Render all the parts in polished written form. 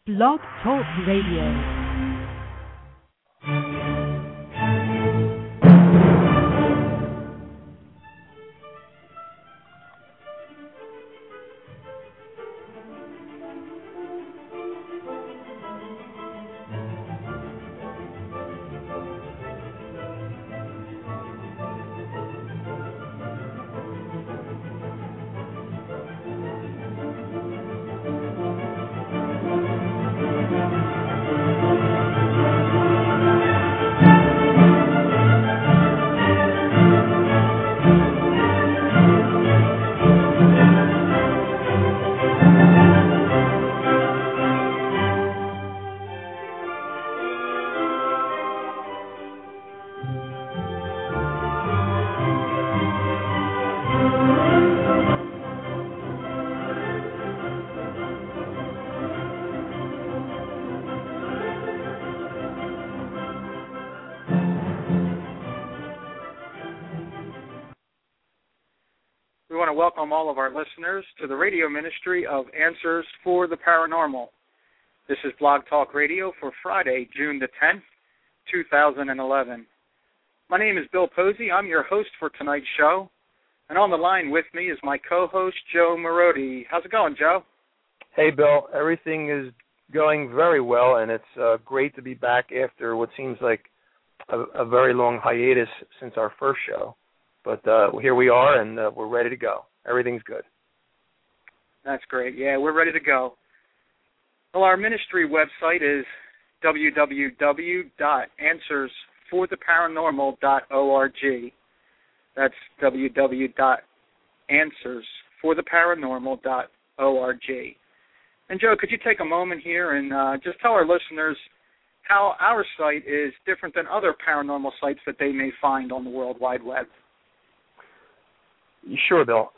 Blog Talk Radio. We want to welcome all of our listeners to the radio ministry of Answers for the Paranormal. This is Blog Talk Radio for Friday, June the 10th, 2011. My name is Bill Posey. I'm your host for tonight's show. And on the line with me is my co-host, Joe Marodi. How's it going, Joe? Hey, Bill. Everything is going very well, and it's great to be back after what seems like a very long hiatus since our first show. But here we are, and we're ready to go. Everything's good. That's great. Yeah, we're ready to go. Well, our ministry website is www.answersfortheparanormal.org. That's www.answersfortheparanormal.org. And, Joe, could you take a moment here and just tell our listeners how our site is different than other paranormal sites that they may find on the World Wide Web? Sure, Bill.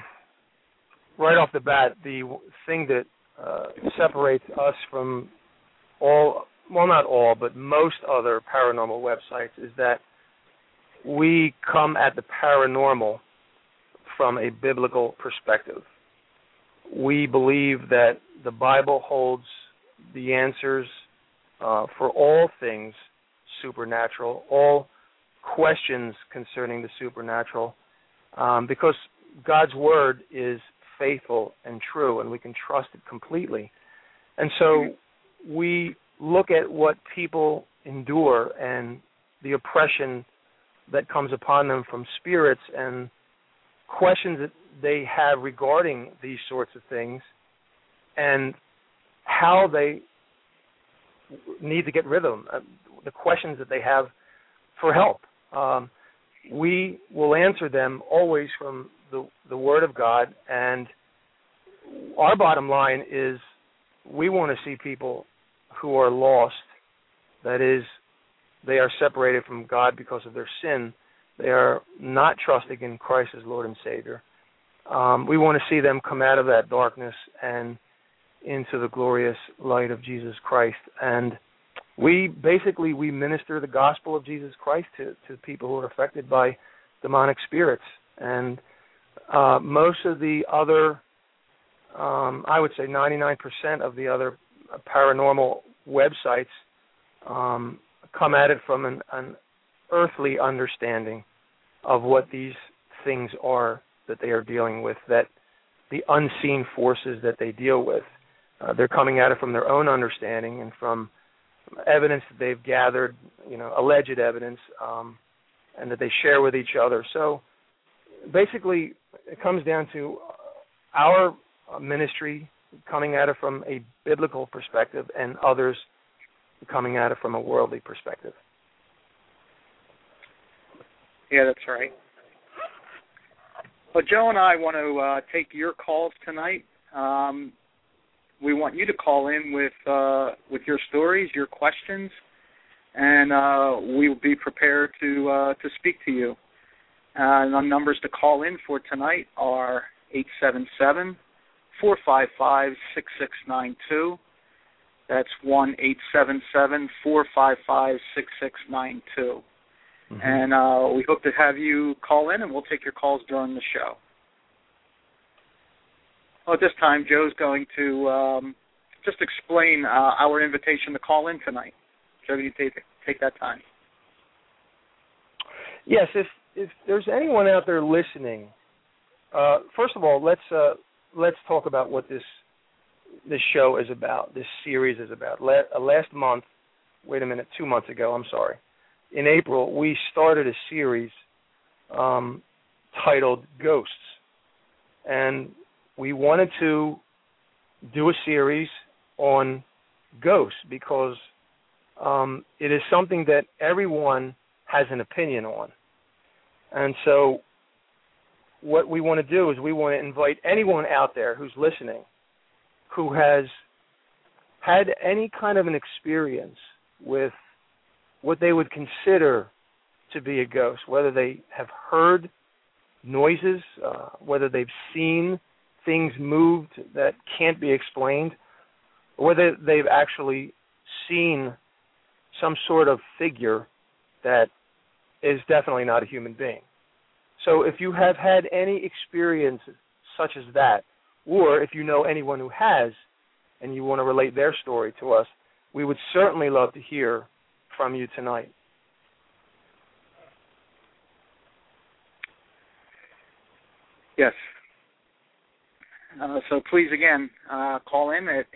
Right off the bat, the thing that separates us from not all, but most other paranormal websites is that we come at the paranormal from a biblical perspective. We believe that the Bible holds the answers for all things supernatural, all questions concerning the supernatural, because God's Word is faithful and true, and we can trust it completely. And so we look at what people endure and the oppression that comes upon them from spirits and questions that they have regarding these sorts of things and how they need to get rid of them, the questions that they have for help. We will answer them always from the Word of God, and our bottom line is we want to see people who are lost, that is, they are separated from God because of their sin. They are not trusting in Christ as Lord and Savior. We want to see them come out of that darkness and into the glorious light of Jesus Christ. And we minister the gospel of Jesus Christ to people who are affected by demonic spirits. And most of the other, I would say 99% of the other paranormal websites come at it from an earthly understanding of what these things are that they are dealing with, that the unseen forces that they deal with. They're coming at it from their own understanding and from evidence that they've gathered, alleged evidence, and that they share with each other. So basically, it comes down to our ministry coming at it from a biblical perspective and others coming at it from a worldly perspective. Yeah, that's right. Well, Joe and I want to take your calls tonight. We want you to call in with your stories, your questions, and we will be prepared to speak to you. And the numbers to call in for tonight are 877-455-6692. That's 1-877-455-6692. Mm-hmm. And we hope to have you call in, and we'll take your calls during the show. Well, at this time, Joe's going to just explain our invitation to call in tonight. Joe, you take that time. Yes, if there's anyone out there listening, first of all, let's talk about what this show is about, this series is about. Last month, 2 months ago, I'm sorry, in April, we started a series titled Ghosts. And we wanted to do a series on ghosts because it is something that everyone has an opinion on. And so what we want to do is we want to invite anyone out there who's listening who has had any kind of an experience with what they would consider to be a ghost, whether they have heard noises, whether they've seen things moved that can't be explained, or whether they've actually seen some sort of figure that is definitely not a human being. So if you have had any experience such as that, or if you know anyone who has and you want to relate their story to us, we would certainly love to hear from you tonight. Yes. So please, again, call in at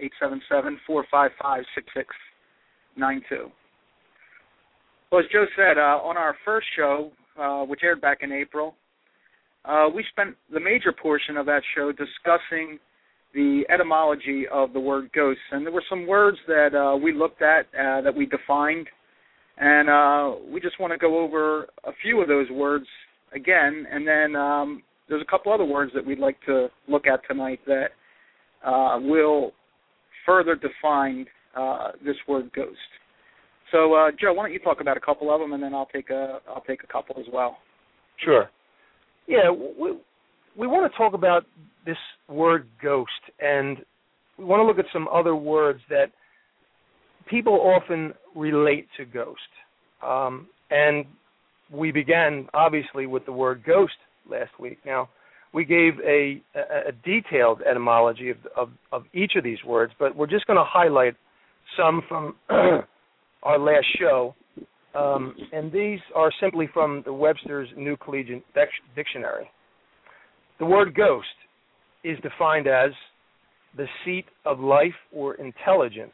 877-455-6692. Well, as Joe said, on our first show, which aired back in April, we spent the major portion of that show discussing the etymology of the word ghosts. And there were some words that we looked at, that we defined, and we just want to go over a few of those words again, and then there's a couple other words that we'd like to look at tonight that will further define this word ghost. So, Joe, why don't you talk about a couple of them, and then I'll take a couple as well. Sure. Yeah, we want to talk about this word ghost, and we want to look at some other words that people often relate to ghost. And we began, obviously, with the word ghost last week. Now, we gave a detailed etymology of each of these words, but we're just going to highlight some from our last show, and these are simply from the Webster's New Collegiate Dictionary. The word ghost is defined as the seat of life or intelligence,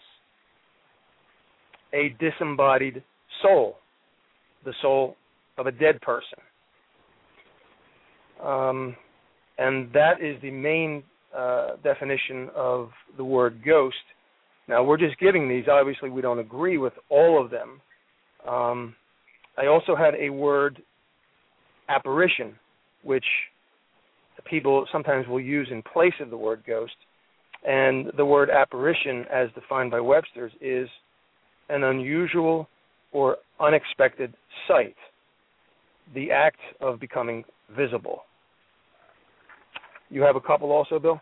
a disembodied soul, the soul of a dead person. And that is the main definition of the word ghost. Now, we're just giving these. Obviously, we don't agree with all of them. I also had a word, apparition, which people sometimes will use in place of the word ghost. And the word apparition, as defined by Webster's, is an unusual or unexpected sight, the act of becoming visible. You have a couple also, Bill?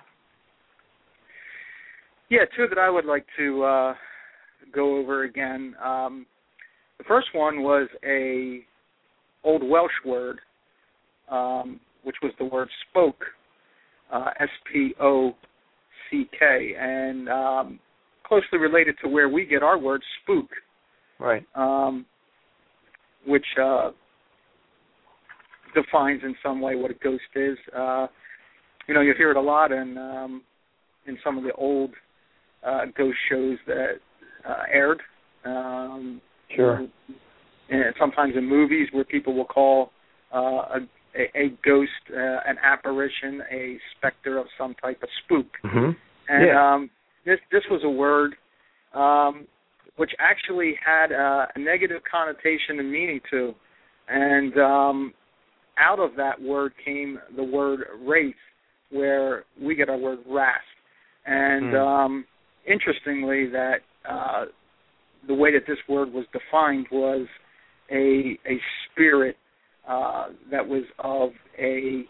Yeah, two that I would like to go over again. The first one was a Old Welsh word, which was the word spoke, S-P-O-C-K, and closely related to where we get our word spook, right? Which defines in some way what a ghost is. You hear it a lot in some of the old ghost shows that aired. Sure. And sometimes in movies where people will call a ghost an apparition, a specter of some type, of spook. Mm-hmm. And this was a word which actually had a negative connotation and meaning to. And out of that word came the word wraith, where we get our word wrath. And interestingly, that the way that this word was defined was a spirit that was of a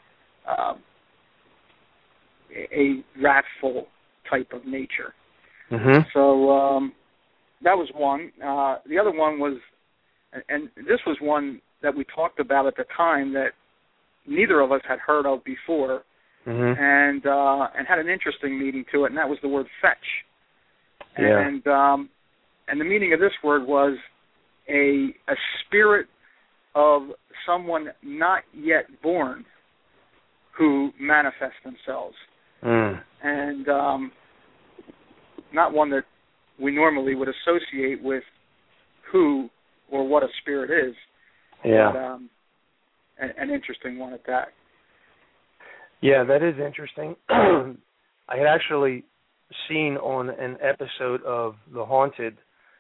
wrathful type of nature. Mm-hmm. So that was one. The other one was, and this was one that we talked about at the time that neither of us had heard of before, mm-hmm. and had an interesting meaning to it, and that was the word fetch. Yeah. And the meaning of this word was a spirit of someone not yet born who manifests themselves. And not one that we normally would associate with who or what a spirit is. Yeah. But an interesting one at that. Yeah, that is interesting. I had actually seen on an episode of The Haunted,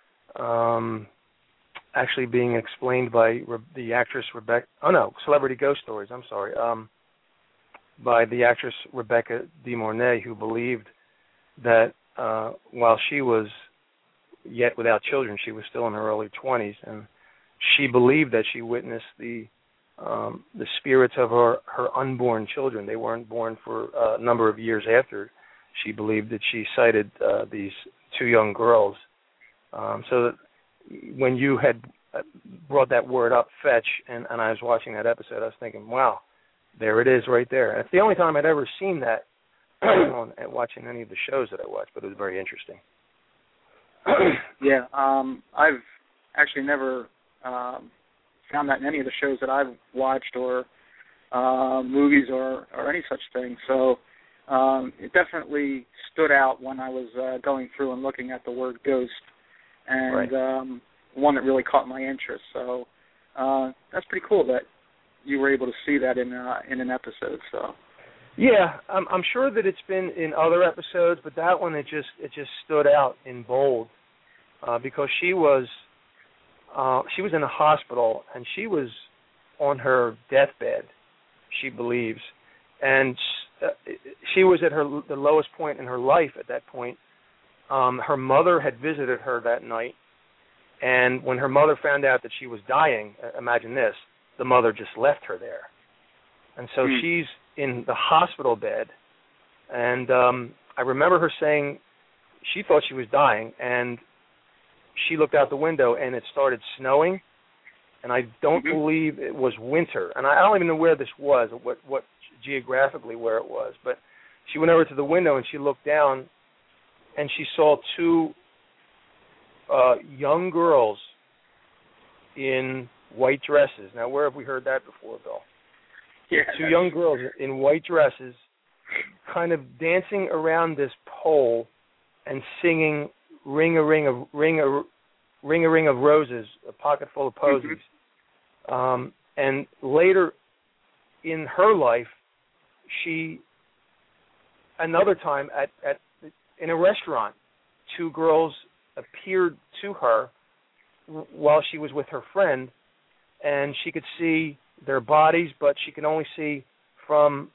actually being explained by the actress Celebrity Ghost Stories, I'm sorry, by the actress Rebecca De Mornay, who believed that while she was yet without children, she was still in her early 20s, and she believed that she witnessed the spirits of her unborn children. They weren't born for a number of years after. She believed that she sighted these two young girls. So that when you had brought that word up, fetch, and I was watching that episode, I was thinking, wow, there it is right there. And it's the only time I'd ever seen that watching any of the shows that I watched, but it was very interesting. Yeah, I've actually never found that in any of the shows that I've watched or movies or any such thing. So it definitely stood out when I was going through and looking at the word ghost, and right. One that really caught my interest. So that's pretty cool that you were able to see that in an episode. So yeah, I'm sure that it's been in other episodes, but that one it just stood out in bold because she was in a hospital and she was on her deathbed, she believes, and she was at the lowest point in her life at that point. Her mother had visited her that night, and when her mother found out that she was dying, imagine this, the mother just left her there. And so she's in the hospital bed, and I remember her saying she thought she was dying, and she looked out the window, and it started snowing, and I don't believe it was winter. And I don't even know where this was, what geographically where it was, but she went over to the window, and she looked down, and she saw two young girls in white dresses. Now, where have we heard that before, Bill? Yeah, two young girls in white dresses kind of dancing around this pole and singing Ring a Ring of Roses, a pocket full of posies. And later in her life, another time in a restaurant, two girls appeared to her while she was with her friend, and she could see their bodies, but she could only see from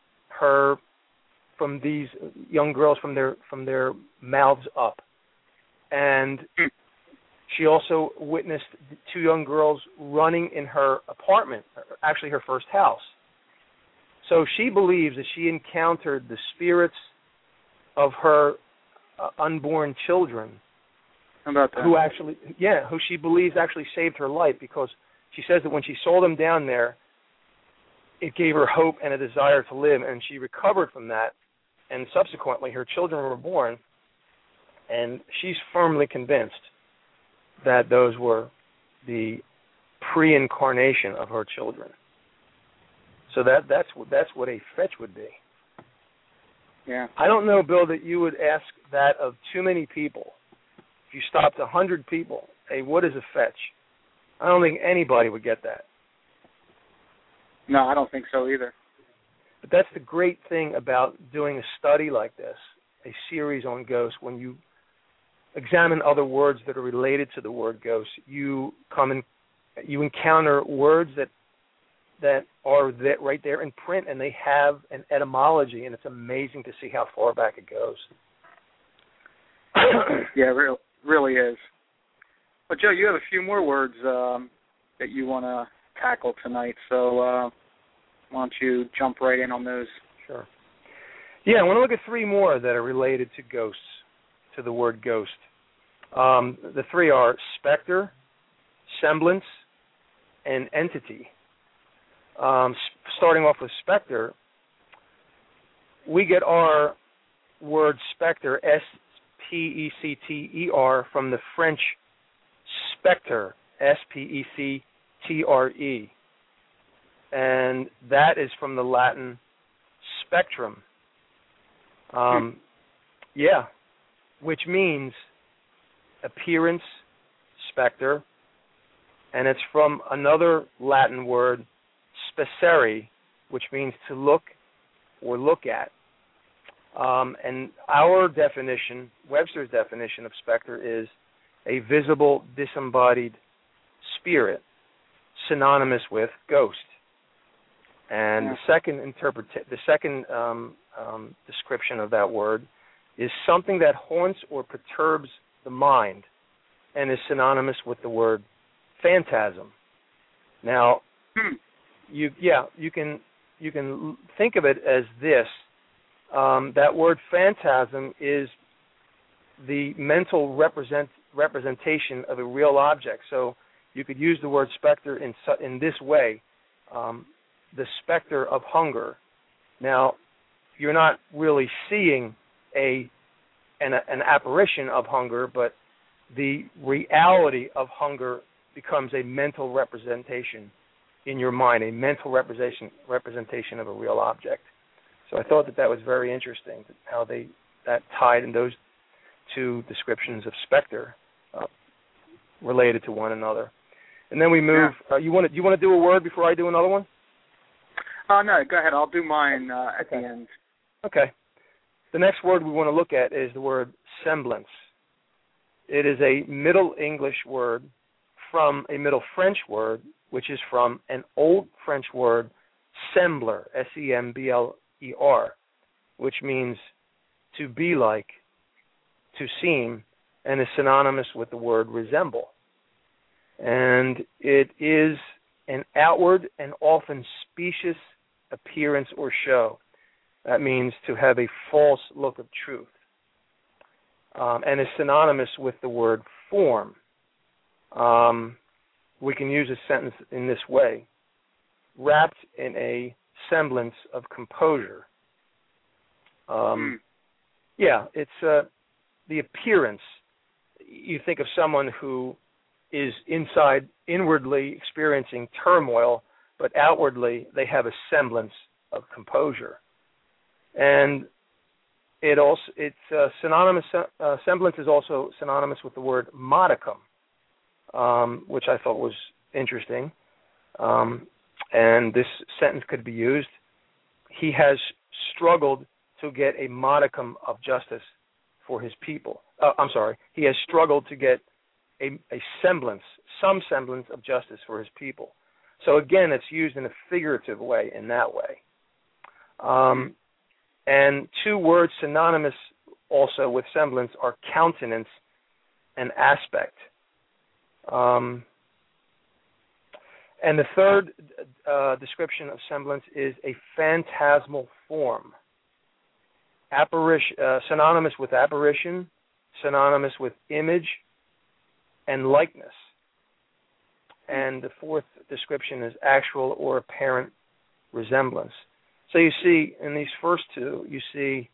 these young girls from their mouths up. And she also witnessed two young girls running in her apartment, actually her first house. So she believes that she encountered the spirits of her unborn children. How about that? Who she believes actually saved her life, because she says that when she saw them down there, it gave her hope and a desire to live, and she recovered from that, and subsequently her children were born, and she's firmly convinced that those were the pre-incarnation of her children. So that's what a fetch would be. Yeah. I don't know, Bill, that you would ask that of too many people. If you stopped 100 people, hey, what is a fetch? I don't think anybody would get that. No, I don't think so either. But that's the great thing about doing a study like this, a series on ghosts. When you examine other words that are related to the word ghost, you encounter words that are right there in print, and they have an etymology, and it's amazing to see how far back it goes. Yeah, really is. But Joe, you have a few more words that you want to tackle tonight, so why don't you jump right in on those? Sure. Yeah, I want to look at three more that are related to ghosts, to the word ghost. The three are specter, semblance, and entity. Starting off with specter, we get our word specter, S-P-E-C-T-E-R, from the French spectre, S-P-E-C-T-R-E. And that is from the Latin spectrum. Yeah, which means appearance, specter, and it's from another Latin word, specere, which means to look or look at. And our definition, Webster's definition of specter, is a visible, disembodied spirit, synonymous with ghost. And the second description of that word is something that haunts or perturbs the mind, and is synonymous with the word phantasm. Now, you can think of it as this. That word phantasm is the mental representation of a real object. So you could use the word specter in this way, the specter of hunger. Now, you're not really seeing an apparition of hunger, but the reality of hunger becomes a mental representation in your mind, a mental representation of a real object. So I thought that was very interesting, how that tied in those two descriptions of specter related to one another. And then we move. You want to do a word before I do another one? No, go ahead. I'll do mine at the end. Okay. The next word we want to look at is the word semblance. It is a Middle English word from a Middle French word, which is from an Old French word, sembler, S-E-M-B-L-E-R, which means to be like, to seem, and is synonymous with the word resemble. And it is an outward and often specious appearance or show. That means to have a false look of truth. And is synonymous with the word form. We can use a sentence in this way: wrapped in a semblance of composure. Yeah, it's the appearance. You think of someone who is inwardly experiencing turmoil, but outwardly they have a semblance of composure. And synonymous. Semblance is also synonymous with the word modicum, which I thought was interesting. And this sentence could be used: he has struggled to get a modicum of justice for his people. He has struggled to get some semblance of justice for his people. So again, it's used in a figurative way in that way. And two words synonymous also with semblance are countenance and aspect. And the third description of semblance is a phantasmal form. Synonymous with apparition, synonymous with image and likeness. And the fourth description is actual or apparent resemblance. So you see, in these first two, you see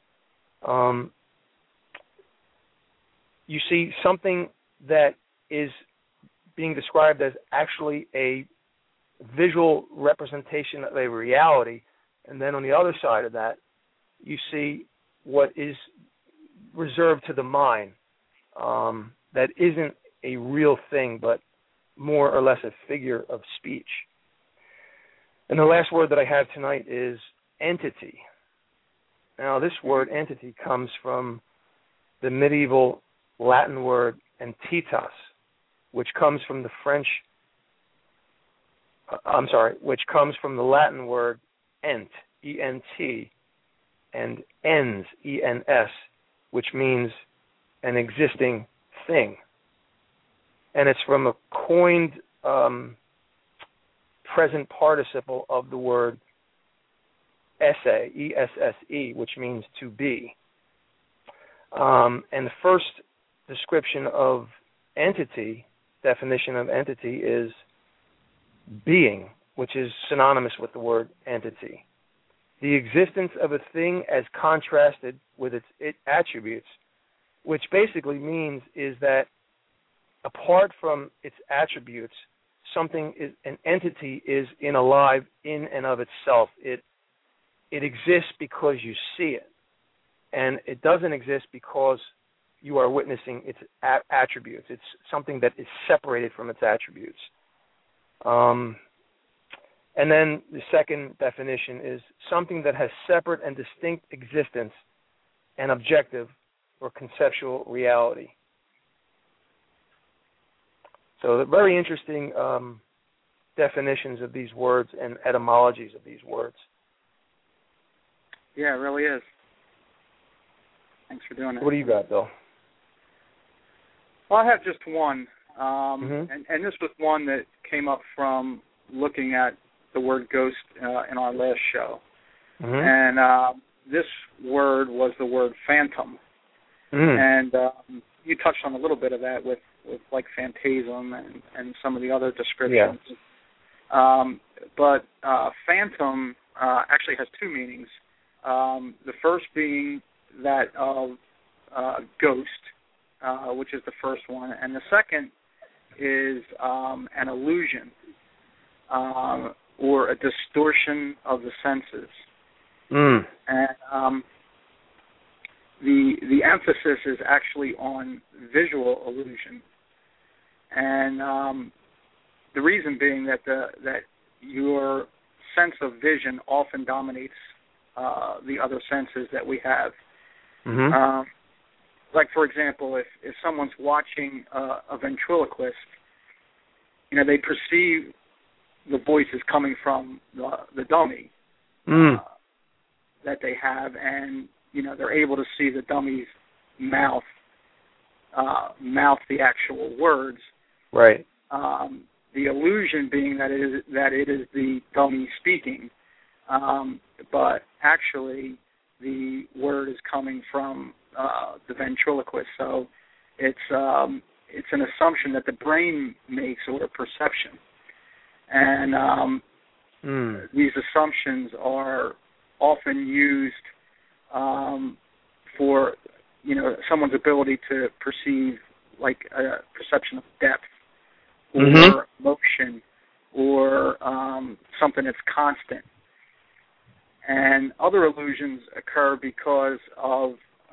something that is being described as actually a visual representation of a reality, and then on the other side of that, you see what is reserved to the mind, that isn't a real thing, but more or less a figure of speech. And the last word that I have tonight is entity. Now, this word entity comes from the medieval Latin word entitas, which comes from the Latin word ent, E-N-T, and ens, E-N-S, which means an existing thing. And it's from a coined present participle of the word esse, E-S-S-E, which means to be. And the first description of entity, definition of entity, is being, which is synonymous with the word entity. The existence of a thing as contrasted with its attributes which basically means is that apart from its attributes, an entity is alive in and of itself. It exists because you see it, and it doesn't exist because you are witnessing its attributes. It's something that is separated from its attributes. And then the second definition is something that has separate and distinct existence and objective or conceptual reality. So they're very interesting definitions of these words and etymologies of these words. Yeah, it really is. Thanks for doing it. What do you got, Bill? Well, I have just one, and this was one that came up from looking at the word ghost in our last show. And this word was the word phantom. And you touched on a little bit of that with like phantasm and some of the other descriptions. Yeah. But phantom actually has two meanings. The first being that of ghost, which is the first one, and the second is an illusion or a distortion of the senses. And the emphasis is actually on visual illusion, and the reason being that your sense of vision often dominates the other senses that we have. Like, for example, if someone's watching a ventriloquist, they perceive the voices coming from the dummy that they have, and they're able to see the dummy's mouth the actual words. Right. The illusion being that it is the dummy speaking, but actually the word is coming from the ventriloquist. So it's an assumption that the brain makes, or a perception, and these assumptions are often used for someone's ability to perceive, like, a perception of depth or motion or something that's constant. And other illusions occur because of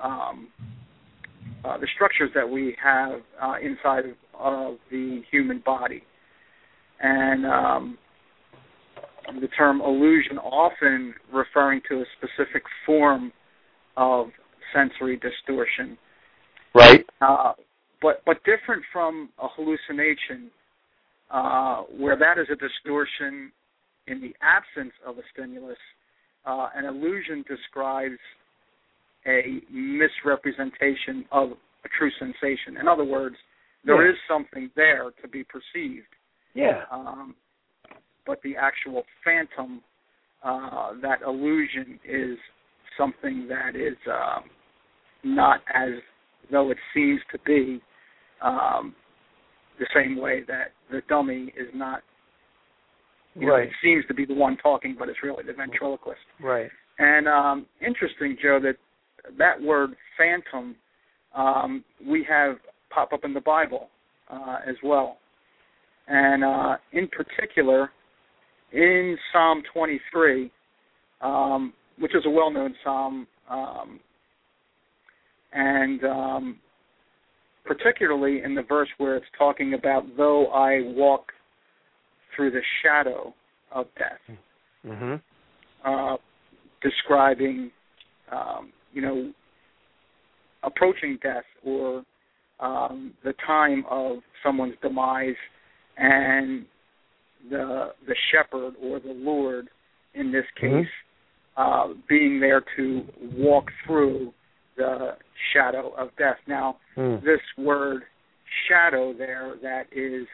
the structures that we have inside of the human body. And the term illusion often referring to a specific form of sensory distortion. Right. But different from a hallucination, where that is a distortion in the absence of a stimulus. An illusion describes a misrepresentation of a true sensation. In other words, there is something there to be perceived. Yeah. But the actual phantom, that illusion, is something that is not as though it seems to be, the same way that the dummy is not. It seems to be the one talking, but it's really the ventriloquist. Right. And interesting, Joe, that word phantom we have pop up in the Bible as well. And in particular, in Psalm 23, which is a well-known psalm, and particularly in the verse where it's talking about, though I walk through the shadow of death, describing, approaching death, or the time of someone's demise, and the shepherd, or the Lord in this case, being there to walk through the shadow of death. Now, this word shadow there that is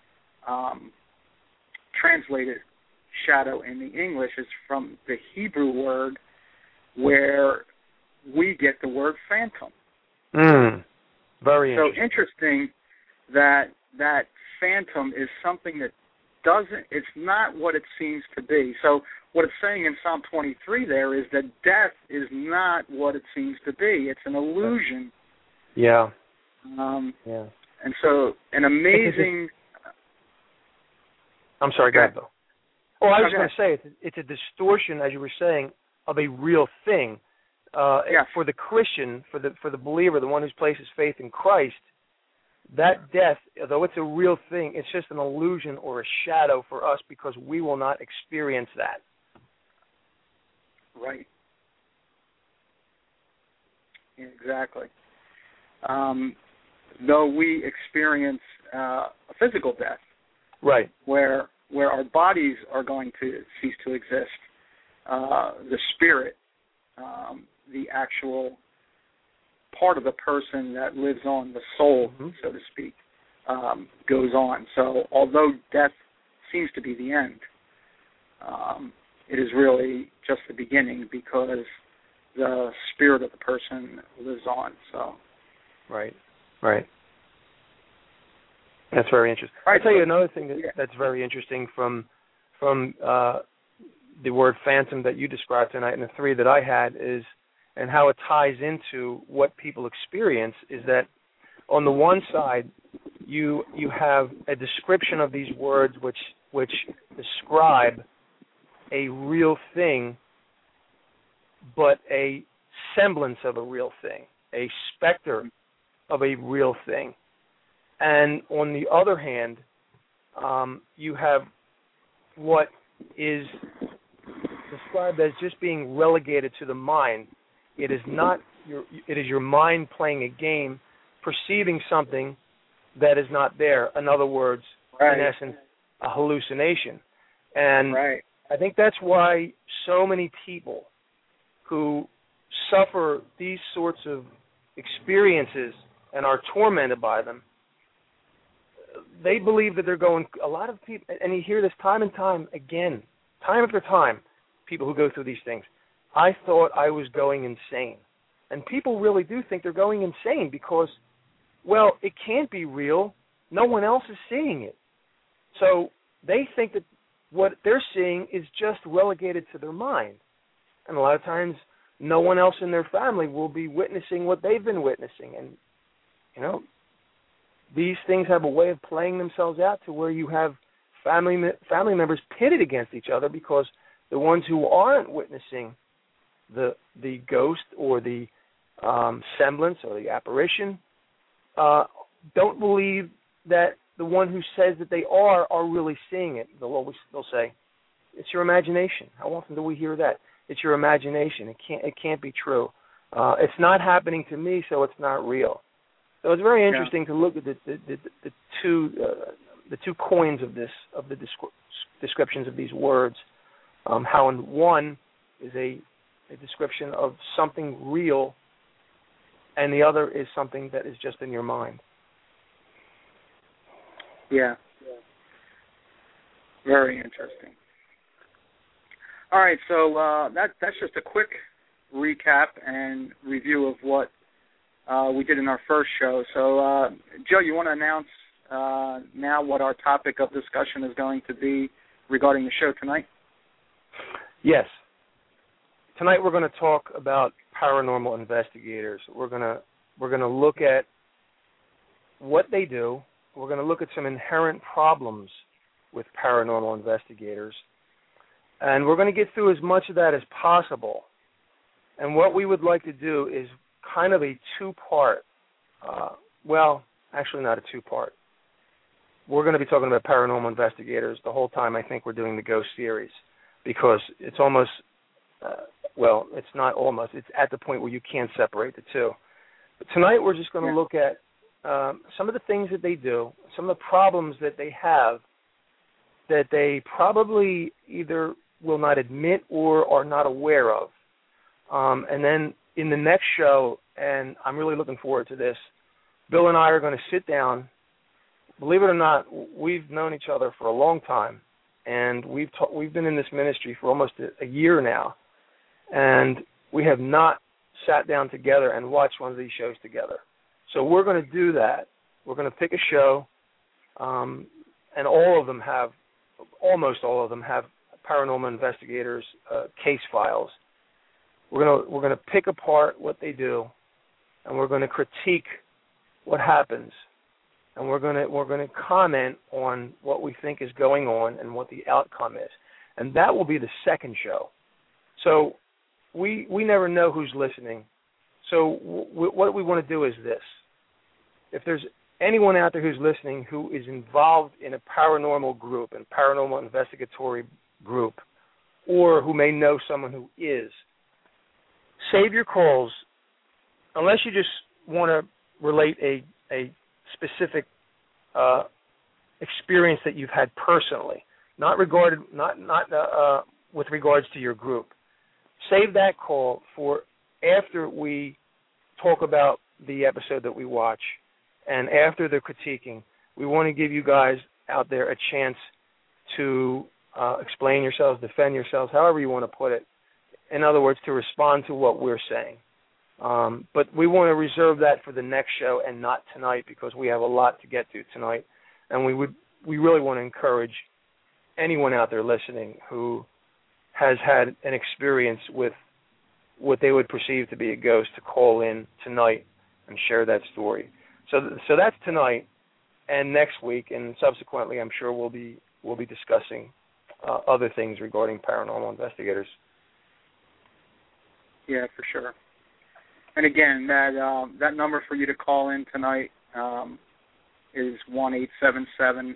translated shadow in the English is from the Hebrew word where we get the word phantom. Very so interesting that phantom is something that it's not what it seems to be. So what it's saying in Psalm 23 there is that death is not what it seems to be. It's an illusion Yeah. Yeah. And so an amazing... I'm sorry, go ahead, Bill. Oh, I was going to say, it's a distortion, as you were saying, of a real thing. For the Christian, for the believer, the one who places faith in Christ, that death, though it's a real thing, it's just an illusion or a shadow for us because we will not experience that. Right. Exactly. Though we experience a physical death, right, where our bodies are going to cease to exist, the spirit, the actual part of the person that lives on, the soul, so to speak, goes on. So although death seems to be the end, it is really just the beginning because the spirit of the person lives on. So, right. That's very interesting. I'll tell you another thing that's very interesting from the word phantom that you described tonight, and the three that I had is, and how it ties into what people experience, is that on the one side you have a description of these words which describe a real thing, but a semblance of a real thing, a specter of a real thing. And on the other hand, you have what is described as just being relegated to the mind. It is not it is your mind playing a game, perceiving something that is not there. In other words, in essence, a hallucination. And I think that's why so many people who suffer these sorts of experiences and are tormented by them, they believe that they're going, a lot of people, and you hear this time and time again, time after time, people who go through these things, I thought I was going insane. And people really do think they're going insane because, well, it can't be real. No one else is seeing it. So they think that what they're seeing is just relegated to their mind. And a lot of times, no one else in their family will be witnessing what they've been witnessing. And, you know, these things have a way of playing themselves out to where you have family members pitted against each other because the ones who aren't witnessing the ghost or the semblance or the apparition don't believe that the one who says that they are really seeing it. They'll say, "It's your imagination." How often do we hear that? It's your imagination. It can't be true. It's not happening to me, so it's not real. So it's very interesting to look at the two coins of the descriptions of these words. How in one is a description of something real, and the other is something that is just in your mind. Yeah. Very interesting. All right, so that's just a quick recap and review of what we did in our first show. So, Joe, you want to announce now what our topic of discussion is going to be regarding the show tonight? Yes. Tonight we're going to talk about paranormal investigators. We're going to look at what they do. We're going to look at some inherent problems with paranormal investigators. And we're going to get through as much of that as possible. And what we would like to do is kind of a two-part, well, actually not a two-part. We're going to be talking about paranormal investigators the whole time I think we're doing the Ghost series because it's almost, well, it's not almost, it's at the point where you can't separate the two. But tonight we're just going to look at some of the things that they do, some of the problems that they have that they probably either will not admit or are not aware of. And then in the next show, and I'm really looking forward to this, Bill and I are going to sit down. Believe it or not, we've known each other for a long time, and we've been in this ministry for almost a year now, and we have not sat down together and watched one of these shows together. So we're going to do that. We're going to pick a show, and almost all of them have paranormal investigators' case files. We're going to pick apart what they do, and we're going to critique what happens, and we're gonna comment on what we think is going on and what the outcome is, and that will be the second show. So we never know who's listening. So what we want to do is this: if there's anyone out there who's listening who is involved in a paranormal group, and paranormal investigatory group, or who may know someone who is, save your calls, unless you just want to relate a specific experience that you've had personally, not with regards to your group. Save that call for after we talk about the episode that we watch, and after the critiquing. We want to give you guys out there a chance to explain yourselves, defend yourselves, however you want to put it. In other words, to respond to what we're saying. But we want to reserve that for the next show and not tonight, because we have a lot to get to tonight. And we really want to encourage anyone out there listening who has had an experience with what they would perceive to be a ghost to call in tonight and share that story. So that's tonight, and next week, and subsequently, I'm sure we'll be discussing other things regarding paranormal investigators. Yeah, for sure. And again, that number for you to call in tonight is 1-877-455-6692.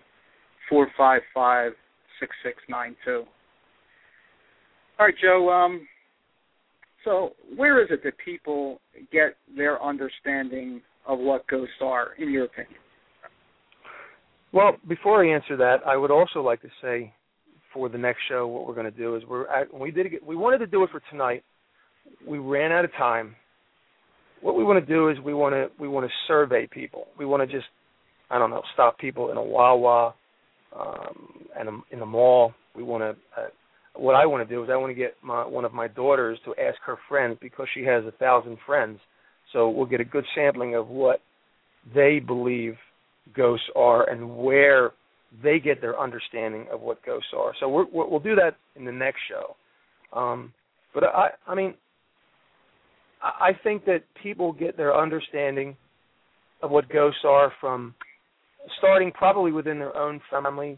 All right, Joe. So where is it that people get their understanding of what ghosts are, in your opinion? Well, before I answer that, I would also like to say, for the next show, what we're going to do is we wanted to do it for tonight. We ran out of time. What we want to do is we want to survey people. We want to just, stop people in a Wawa, and in the mall. We want to. What I want to do is I want to get one of my daughters to ask her friends, because she has 1,000 friends. So we'll get a good sampling of what they believe ghosts are and where they get their understanding of what ghosts are. So we'll do that in the next show. But I think that people get their understanding of what ghosts are from starting probably within their own family's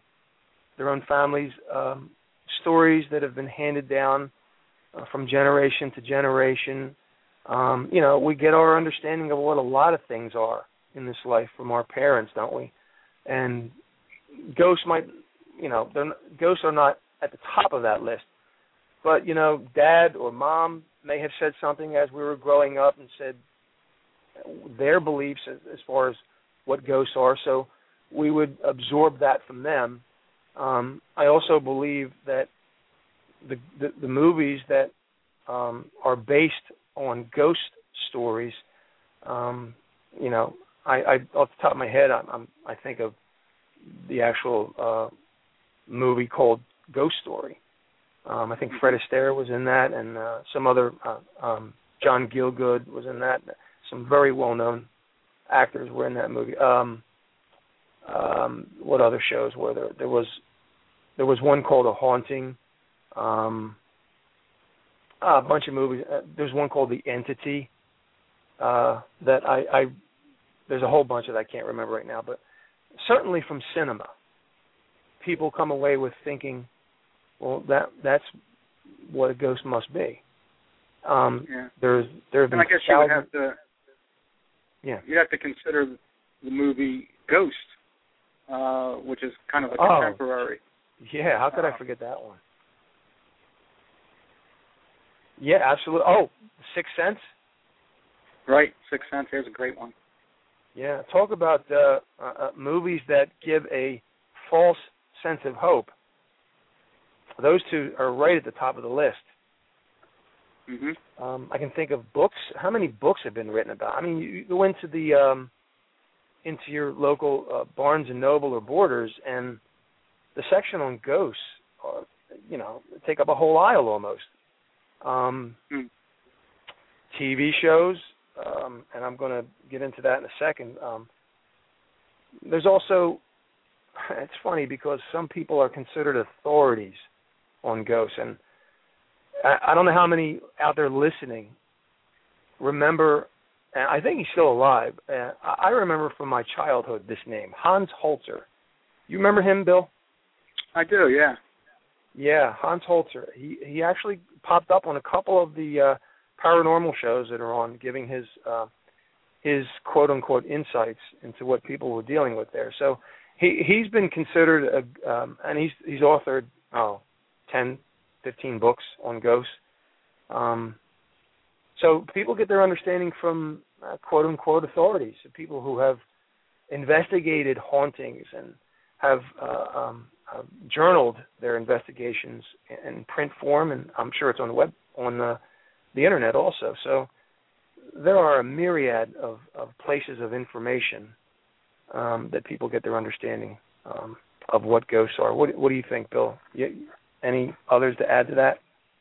stories that have been handed down from generation to generation. We get our understanding of what a lot of things are in this life from our parents, don't we? And ghosts ghosts are not at the top of that list. But, Dad or Mom may have said something as we were growing up and said their beliefs as far as what ghosts are, so we would absorb that from them. I also believe that the movies that are based on ghost stories, I off the top of my head, I think of the actual movie called Ghost Story. I think Fred Astaire was in that, and some other, John Gielgud was in that. Some very well-known actors were in that movie. What other shows were there? There was one called A Haunting. A bunch of movies. There's one called The Entity. That there's a whole bunch that I can't remember right now, but certainly from cinema, people come away with thinking, well, that's what a ghost must be. Yeah. There have been. And I guess you would have to. Yeah. You have to consider the movie Ghost, which is kind of a contemporary. Yeah, how could I forget that one? Yeah, absolutely. Oh, Sixth Sense? Right, Sixth Sense. There's a great one. Yeah, talk about movies that give a false sense of hope. Those two are right at the top of the list. Mm-hmm. I can think of books. How many books have been written about? I mean, you go into into your local Barnes and Noble or Borders, and the section on ghosts, take up a whole aisle almost. TV shows, and I'm going to get into that in a second. There's also, it's funny because some people are considered authorities on ghosts, and I don't know how many out there listening remember and I think he's still alive. I remember from my childhood this name, Hans Holzer. You remember him, Bill? I do, yeah. Yeah, Hans Holzer. He actually popped up on a couple of the paranormal shows that are on, giving his quote unquote insights into what people were dealing with there. So he's been considered and he's authored 10, 15 books on ghosts. So people get their understanding from quote unquote authorities, people who have investigated hauntings and have journaled their investigations in print form, and I'm sure it's on the web, on the internet also. So there are a myriad of places of information that people get their understanding of what ghosts are. What do you think, Bill? Any others to add to that?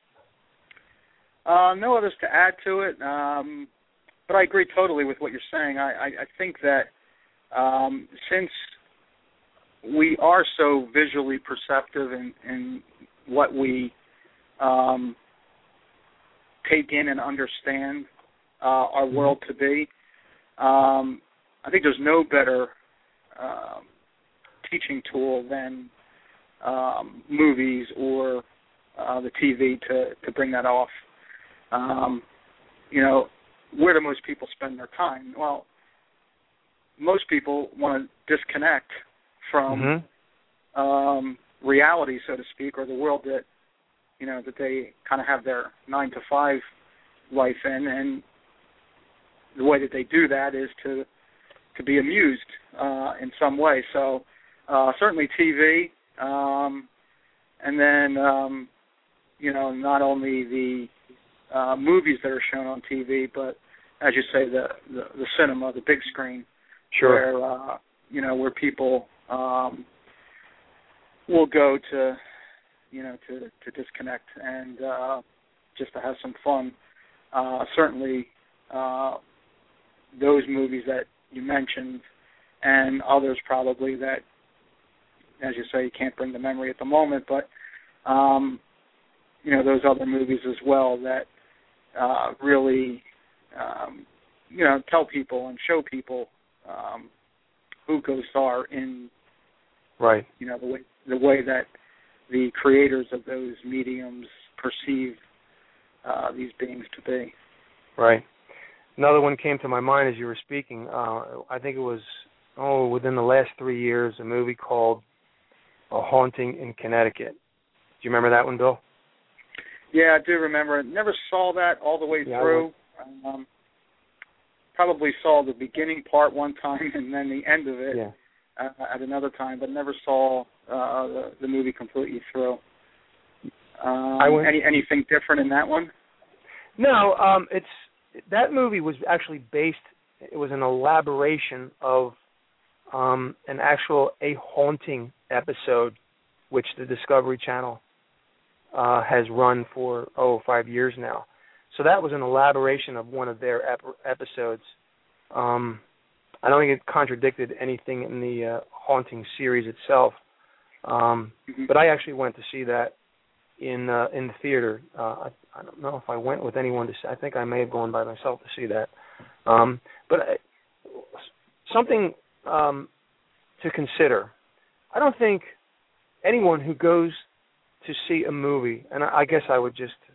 No others to add to it, but I agree totally with what you're saying. I think that since we are so visually perceptive in what we take in and understand our world to be, I think there's no better teaching tool than movies or the TV to bring that off. Where do most people spend their time? Well, most people want to disconnect from reality, so to speak, or the world that that they kind of have their 9-to-5 life in, and the way that they do that is to be amused in some way. So certainly TV, and then not only the movies that are shown on TV, but as you say, the cinema, the big screen, sure, where people will go to disconnect and just to have some fun. Certainly, those movies that you mentioned, and others probably that, as you say, you can't bring to memory at the moment, but those other movies as well that really tell people and show people who ghosts are in right. The way that the creators of those mediums perceive these beings to be. Right. Another one came to my mind as you were speaking. I think it was within the last 3 years, a movie called A Haunting in Connecticut. Do you remember that one, Bill? Yeah, I do remember. Never saw that all the way through. Probably saw the beginning part one time and then the end of it at another time, but never saw the movie completely through. Anything different in that one? No, that movie was actually based. It was an elaboration of an actual A Haunting episode, which the Discovery Channel has run for 5 years now. So that was an elaboration of one of their episodes. I don't think it contradicted anything in the Haunting series itself. But I actually went to see that in the theater. I don't know if I went with anyone to see. I think I may have gone by myself to see that. But something to consider. I don't think anyone who goes to see a movie, and I guess I would just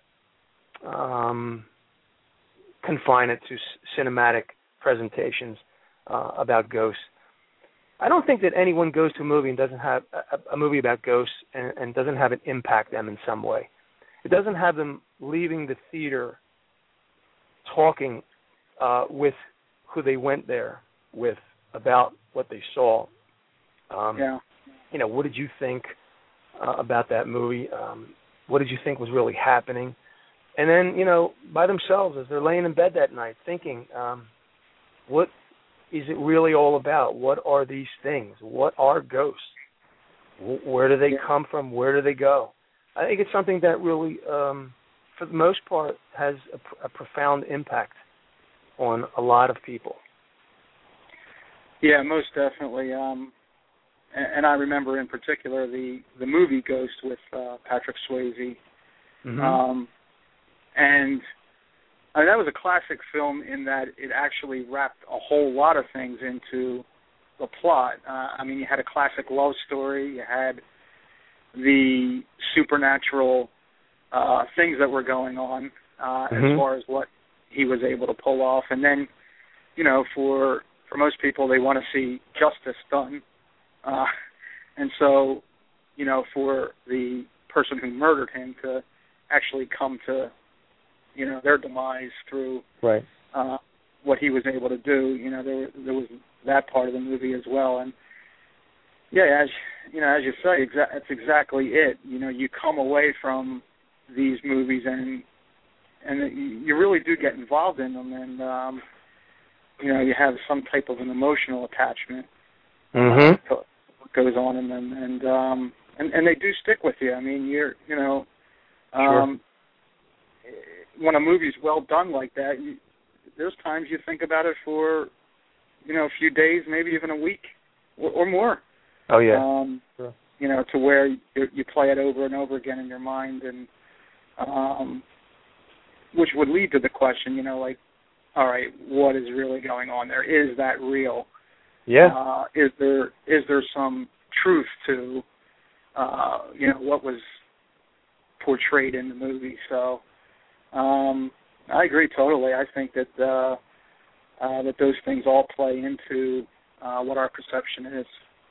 confine it to cinematic presentations about ghosts. I don't think that anyone goes to a movie and doesn't have a movie about ghosts and doesn't have it impact them in some way. It doesn't have them leaving the theater talking with who they went there with about what they saw. What did you think about that movie? What did you think was really happening? And then, by themselves, as they're laying in bed that night, thinking, what is it really all about? What are these things? What are ghosts? Where do they come from? Where do they go? I think it's something that really, for the most part, has a profound impact on a lot of people. Yeah, most definitely. And I remember in particular the movie Ghost with Patrick Swayze. And I mean, that was a classic film in that it actually wrapped a whole lot of things into the plot. I mean, you had a classic love story. You had the supernatural things that were going on as far as what he was able to pull off. And then, you know, for most people, they want to see justice done. And so, you know, for the person who murdered him to actually come to, you know, their demise through what he was able to do, you know, there was that part of the movie as well. And yeah, as you say, that's exactly it. You know, you come away from these movies and you really do get involved in them, and you know, you have some type of an emotional attachment to what goes on in them, and they do stick with you. I mean, when a movie's well done like that, there's times you think about it for, you know, a few days, maybe even a week or more. Oh yeah. Sure. You know, to where you play it over and over again in your mind, and which would lead to the question, you know, like, all right, what is really going on there? Is that real? Yeah. Is there some truth to, you know, what was portrayed in the movie? So, I agree totally. I think that that those things all play into what our perception is.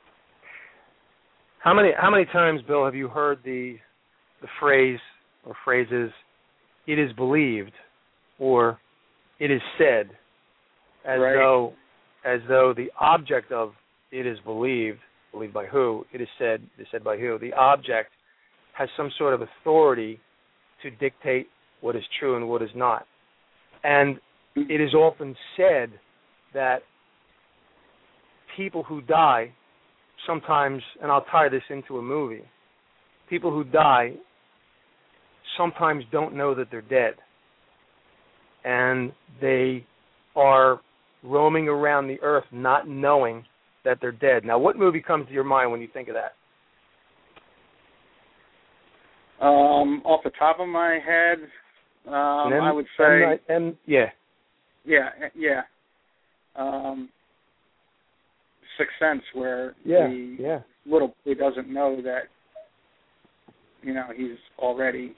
How many times, Bill, have you heard the phrase or phrases, "It is believed," or "It is said," as though the object of "it is believed" by who? "It is said" by who? The object has some sort of authority to dictate what is true and what is not. And it is often said that people who die sometimes, and I'll tie this into a movie, people who die sometimes don't know that they're dead. And they are roaming around the earth not knowing that they're dead. Now, what movie comes to your mind when you think of that? Off the top of my head, I would say... Yeah. Sixth Sense, where the little boy doesn't know that, you know, he's already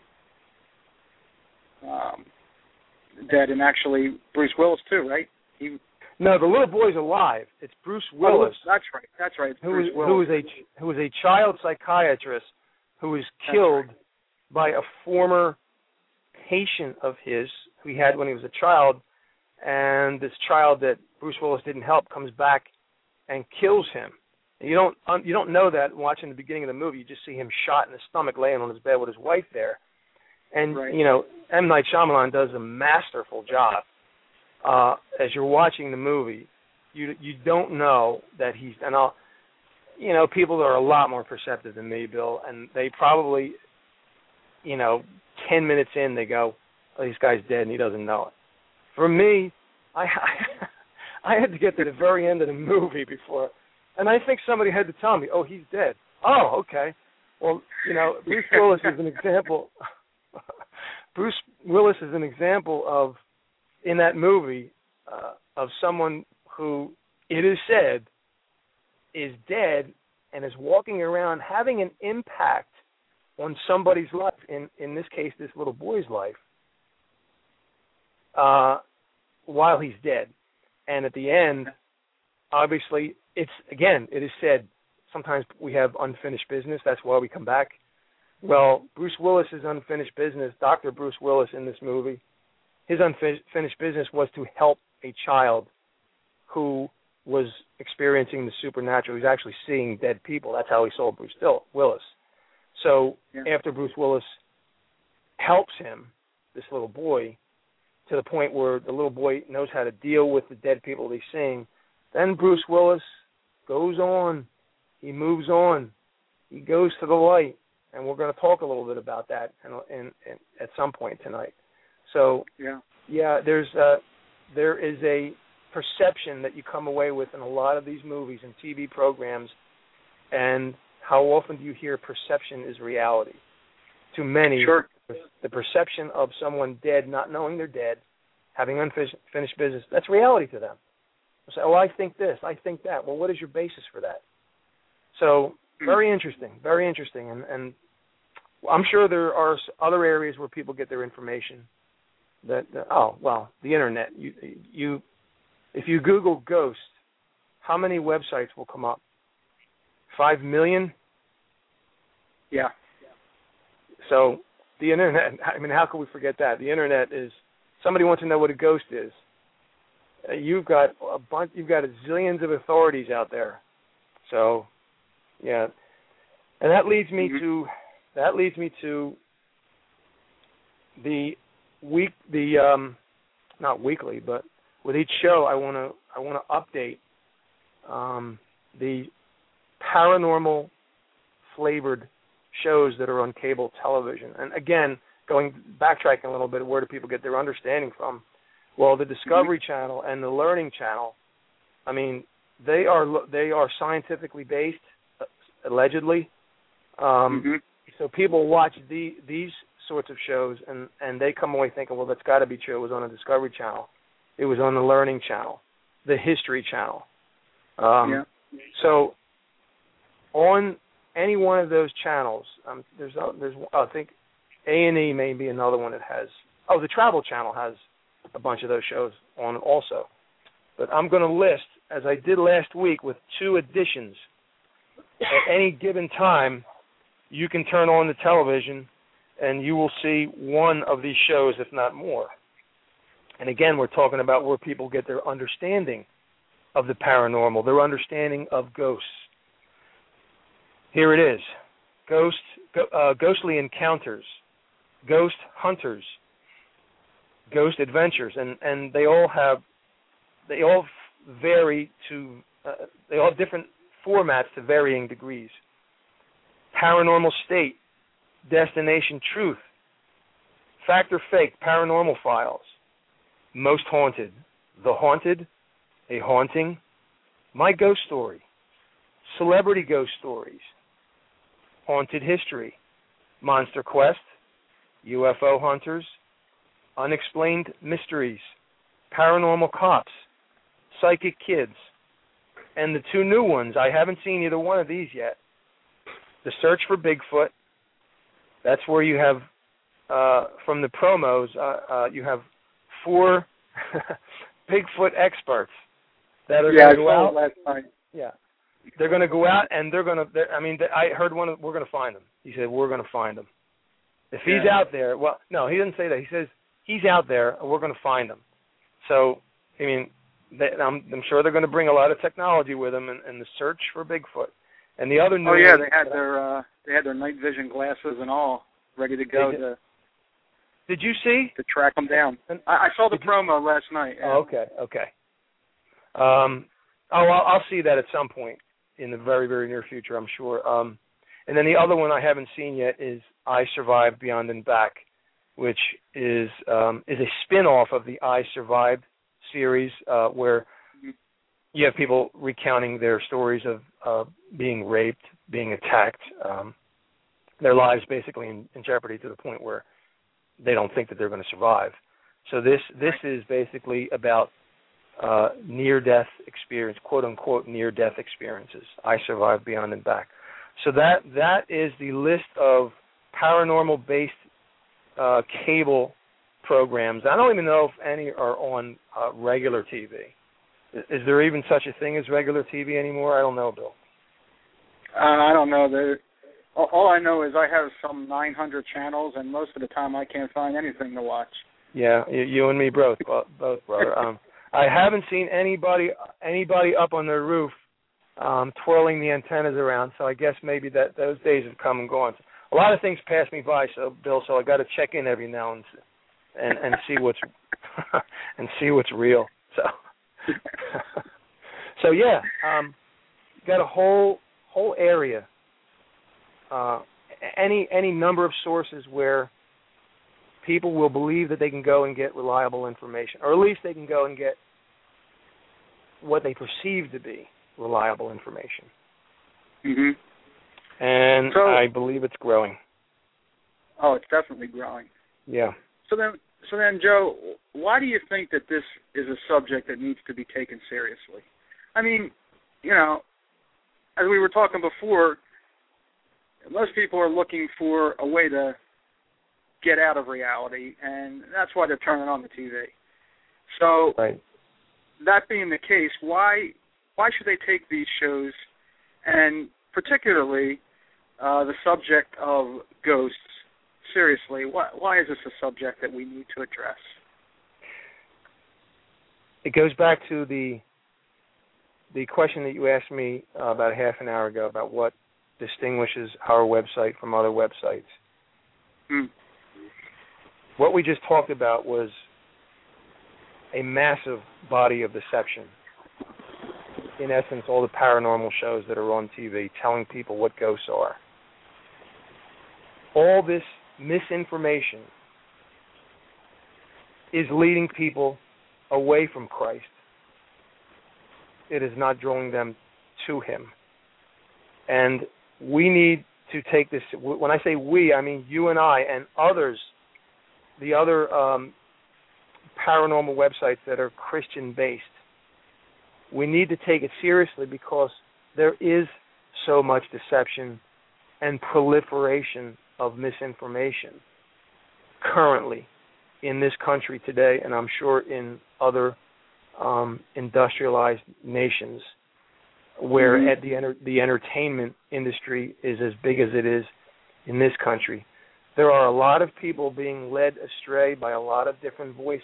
dead. And actually, Bruce Willis too, right? No, the little boy's alive. It's Bruce Willis. Oh, that's right. It's Bruce Willis. Who was a child psychiatrist who was killed by a former patient of his who he had when he was a child, and this child that Bruce Willis didn't help comes back and kills him. And you don't know that watching the beginning of the movie. You just see him shot in the stomach, laying on his bed with his wife there. And you know, M. Night Shyamalan does a masterful job. As you're watching the movie, you don't know that he's, and I'll, you know, people are a lot more perceptive than me, Bill, and they probably, you know, 10 minutes in, they go, "Oh, this guy's dead and he doesn't know it." For me, I had to get to the very end of the movie before, and I think somebody had to tell me, "Oh, he's dead." Oh, okay. Well, you know, Bruce Willis is an example. Bruce Willis is an example of, in that movie, of someone who, it is said, is dead and is walking around having an impact on somebody's life, in this case, this little boy's life, while he's dead. And at the end, obviously, it is said, sometimes we have unfinished business. That's why we come back. Well, Bruce Willis's unfinished business, Dr. Bruce Willis in this movie, his unfinished business was to help a child who was experiencing the supernatural. He was actually seeing dead people. That's how he saw Bruce Willis. So after Bruce Willis helps him, this little boy, to the point where the little boy knows how to deal with the dead people he's seeing, then Bruce Willis goes on. He moves on. He goes to the light. And we're going to talk a little bit about that at some point tonight. So, there is a perception that you come away with in a lot of these movies and TV programs, and how often do you hear perception is reality? To many, the perception of someone dead, not knowing they're dead, having unfinished business. That's reality to them. They say, oh, I think this, I think that. Well, what is your basis for that? So very interesting, and I'm sure there are other areas where people get their information. The internet. You if you Google ghost, how many websites will come up? 5 million? Yeah. So the internet, I mean, how can we forget that? The internet is, somebody wants to know what a ghost is. You've got zillions of authorities out there. So, yeah. And that leads me to not weekly, but with each show I want to update the paranormal flavored shows that are on cable television. And again, backtracking a little bit, where do people get their understanding from? Well, the Discovery Channel and the Learning Channel, I mean, they are scientifically based, allegedly. So people watch these sorts of shows, and they come away thinking, well, that's got to be true. It was on the Discovery Channel. It was on the Learning Channel, the History Channel. So on any one of those channels, there's I think A&E may be another one that has. Oh, the Travel Channel has a bunch of those shows on also. But I'm going to list, as I did last week, with 2 additions. At any given time, you can turn on the television and you will see one of these shows, if not more. And again, we're talking about where people get their understanding of the paranormal, their understanding of ghosts. Here it is: Ghostly Encounters, Ghost Hunters, Ghost Adventures, and they all have different formats to varying degrees. Paranormal State, Destination Truth, Fact or Fake, Paranormal Files, Most Haunted, The Haunted, A Haunting, My Ghost Story, Celebrity Ghost Stories, Haunted History, Monster Quest, UFO Hunters, Unexplained Mysteries, Paranormal Cops, Psychic Kids, and the 2 new ones. I haven't seen either one of these yet. The Search for Bigfoot. That's where you have, from the promos, you have 4 Bigfoot experts that are going to go out. Last night. Yeah, they're going to go out and I heard one. We're going to find him. He said we're going to find him. If he's out there, well, no, he didn't say that. He says he's out there and we're going to find him. So, I mean, I'm sure they're going to bring a lot of technology with them in the search for Bigfoot. And the other new they had their night vision glasses and all ready to go. Did you see? To track them down. I saw the promo last night. Yeah. Oh, okay. I'll see that at some point in the very, very near future, I'm sure. And then the other one I haven't seen yet is I Survived Beyond and Back, which is a spin-off of the I Survived series, where you have people recounting their stories of being raped, being attacked, their lives basically in jeopardy to the point where they don't think that they're going to survive. So this is basically about near-death experience, quote-unquote near-death experiences. I Survived Beyond and Back. So that is the list of paranormal-based cable programs. I don't even know if any are on regular TV. Is there even such a thing as regular TV anymore? I don't know, Bill. I don't know. All I know is I have some 900 channels, and most of the time I can't find anything to watch. Yeah, you and me both, brother. I haven't seen anybody up on their roof twirling the antennas around, so I guess maybe those days have come and gone. A lot of things pass me by, Bill, so I got to check in every now and see what's and see what's real. So yeah, got a whole area, any number of sources where people will believe that they can go and get reliable information, or at least they can go and get what they perceive to be reliable information. Mm-hmm. And I believe it's growing. Oh, it's definitely growing. Yeah. So then, So then, Joe, why do you think that this is a subject that needs to be taken seriously? I mean, you know, as we were talking before, most people are looking for a way to get out of reality, and that's why they're turning on the TV. So, right. That being the case, why should they take these shows, and particularly the subject of ghosts, seriously? Why is this a subject that we need to address? It goes back to the question that you asked me about half an hour ago about what distinguishes our website from other websites. What we just talked about was a massive body of deception. In essence, all the paranormal shows that are on TV telling people what ghosts are. All this misinformation is leading people away from Christ. It is not drawing them to Him. And we need to take this, when I say we, I mean you and I and others, the other paranormal websites that are Christian-based. We need to take it seriously because there is so much deception and proliferation of misinformation currently in this country today, and I'm sure in other industrialized nations where the entertainment industry is as big as it is in this country. There are a lot of people being led astray by a lot of different voices.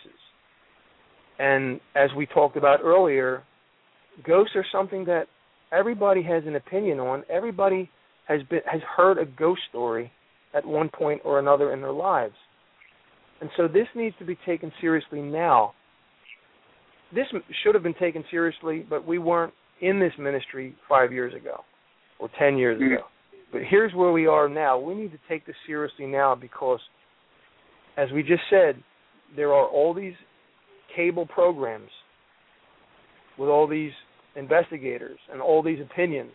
And as we talked about earlier, ghosts are something that everybody has an opinion on. Everybody has heard a ghost story at one point or another in their lives. And so this needs to be taken seriously now. This should have been taken seriously, but we weren't in this ministry 5 years ago or 10 years ago. But here's where we are now. We need to take this seriously now because, as we just said, there are all these cable programs with all these investigators and all these opinions,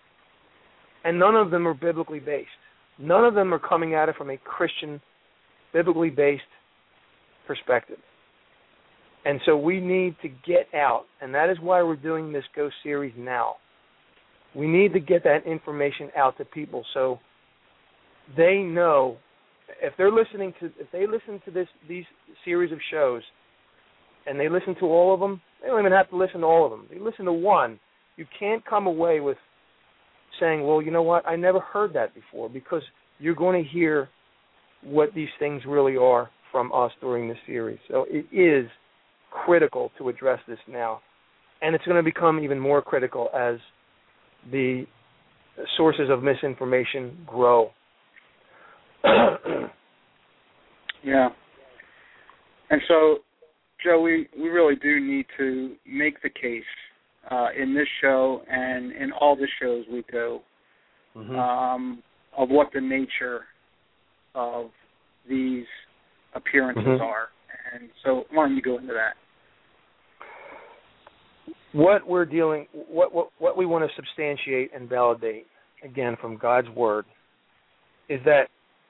and none of them are biblically based. None of them are coming at it from a Christian, biblically based perspective. And so we need to get out, and that is why we're doing this Ghost series now. We need to get that information out to people so they know if they listen to these series of shows and they listen to all of them, they don't even have to listen to all of them. They listen to one. You can't come away with saying, well, you know what, I never heard that before, because you're going to hear what these things really are from us during this series. So it is critical to address this now, and it's going to become even more critical as the sources of misinformation grow. Yeah. And so, Joe, we really do need to make the case in this show and in all the shows we do of what the nature of these appearances are. And so why don't you go into that? What we want to substantiate and validate, again, from God's Word, is that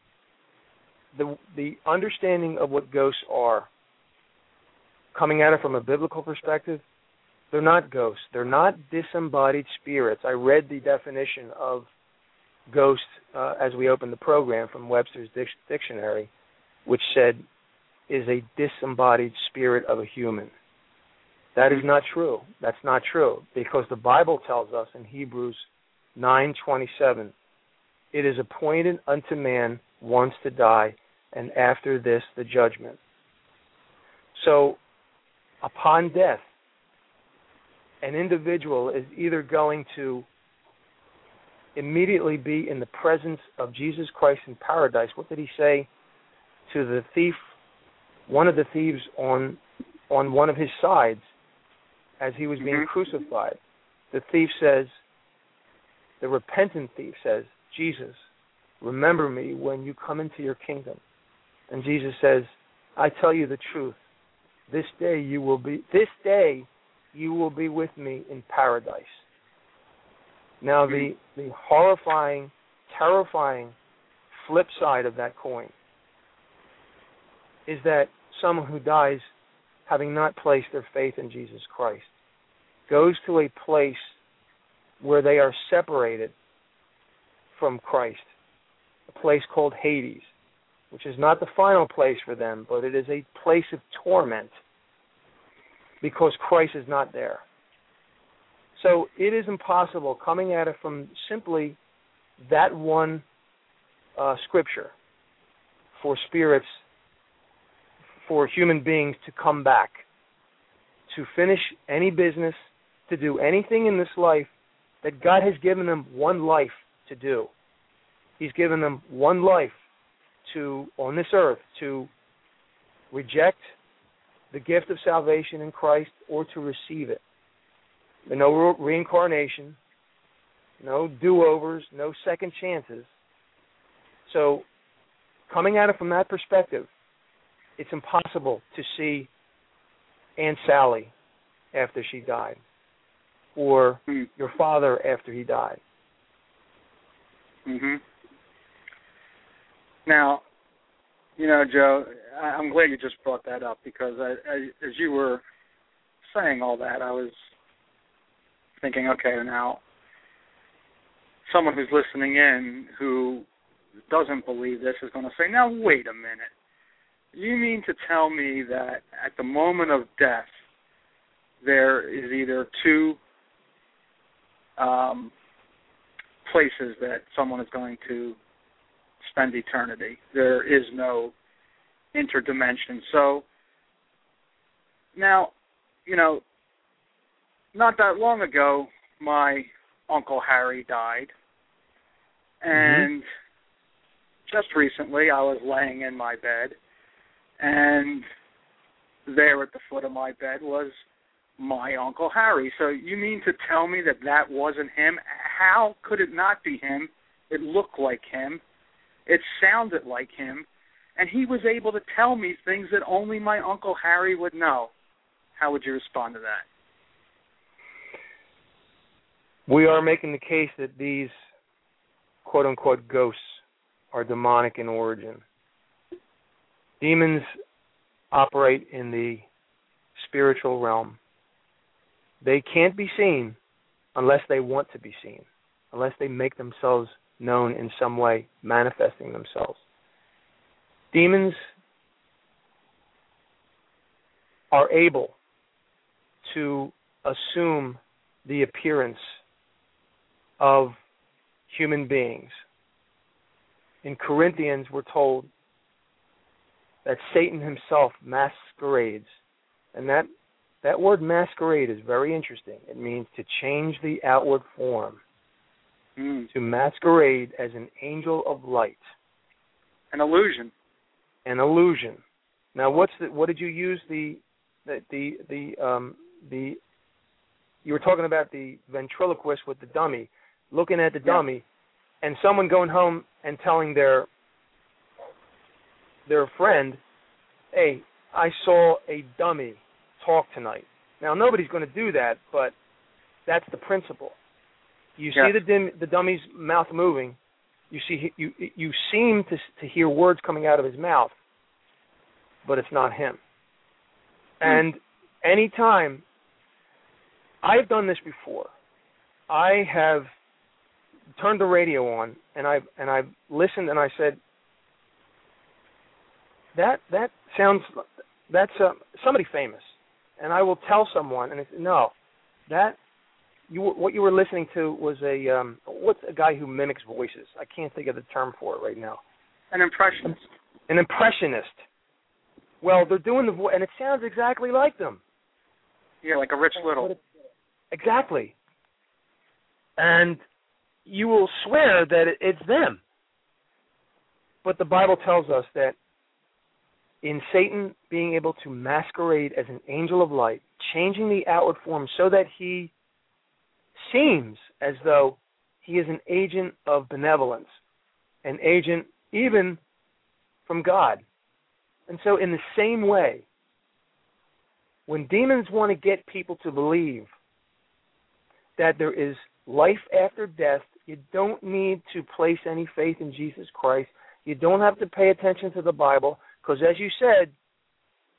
the understanding of what ghosts are, coming at it from a biblical perspective, they're not ghosts. They're not disembodied spirits. I read the definition of ghost as we opened the program from Webster's Dictionary, which said, is a disembodied spirit of a human. That is not true. That's not true, because the Bible tells us in Hebrews 9:27, it is appointed unto man once to die, and after this the judgment. So, upon death, an individual is either going to immediately be in the presence of Jesus Christ in paradise. What did he say to the thief, one of the thieves on one of his sides as he was being crucified? The thief says, the repentant thief says, Jesus, remember me when you come into your kingdom. And Jesus says, I tell you the truth, this day you will be with me in paradise. Now the horrifying, terrifying flip side of that coin is that someone who dies having not placed their faith in Jesus Christ goes to a place where they are separated from Christ, a place called Hades, which is not the final place for them, but it is a place of torment because Christ is not there. So it is impossible, coming at it from simply that one scripture, for spirits, for human beings to come back, to finish any business, to do anything in this life that God has given them one life to do. He's given them one life to, on this earth, to reject the gift of salvation in Christ or to receive it. No reincarnation, no do-overs, no second chances. So, coming at it from that perspective, it's impossible to see Aunt Sally after she died, or your father after he died. Mm-hmm. Now, you know, Joe, I'm glad you just brought that up, because as you were saying all that, I was thinking, okay, now, someone who's listening in who doesn't believe this is going to say, now, wait a minute. You mean to tell me that at the moment of death, there is either two places that someone is going to spend eternity? There is no interdimension. So, now, you know, not that long ago, my Uncle Harry died. And just recently, I was laying in my bed, and there at the foot of my bed was my Uncle Harry. So you mean to tell me that that wasn't him? How could it not be him? It looked like him. It sounded like him. And he was able to tell me things that only my Uncle Harry would know. How would you respond to that? We are making the case that these quote-unquote ghosts are demonic in origin. Demons operate in the spiritual realm. They can't be seen unless they want to be seen, unless they make themselves known in some way, manifesting themselves. Demons are able to assume the appearance of human beings. In Corinthians, we're told that Satan himself masquerades. And that word masquerade is very interesting. It means to change the outward form, to masquerade as an angel of light. An illusion. An illusion. Now, what did you use you were talking about the ventriloquist with the dummy, looking at the dummy, and someone going home and telling their friend, hey, I saw a dummy talk tonight. Now, nobody's going to do that, but that's the principle. You see the dummy's mouth moving. You seem to hear words coming out of his mouth, but it's not him. And anytime, I've done this before. I have turned the radio on and I've listened and I said, that sounds, that's somebody famous. And I will tell someone, and I say, no, what you were listening to was what's a guy who mimics voices? I can't think of the term for it right now. An impressionist. An impressionist. Well, they're doing the voice, and it sounds exactly like them. Yeah, like a Rich Little. Exactly. And you will swear that it's them. But the Bible tells us that in Satan being able to masquerade as an angel of light, changing the outward form so that he seems as though he is an agent of benevolence, an agent even from God. And so in the same way, when demons want to get people to believe that there is life after death, you don't need to place any faith in Jesus Christ. You don't have to pay attention to the Bible, because as you said,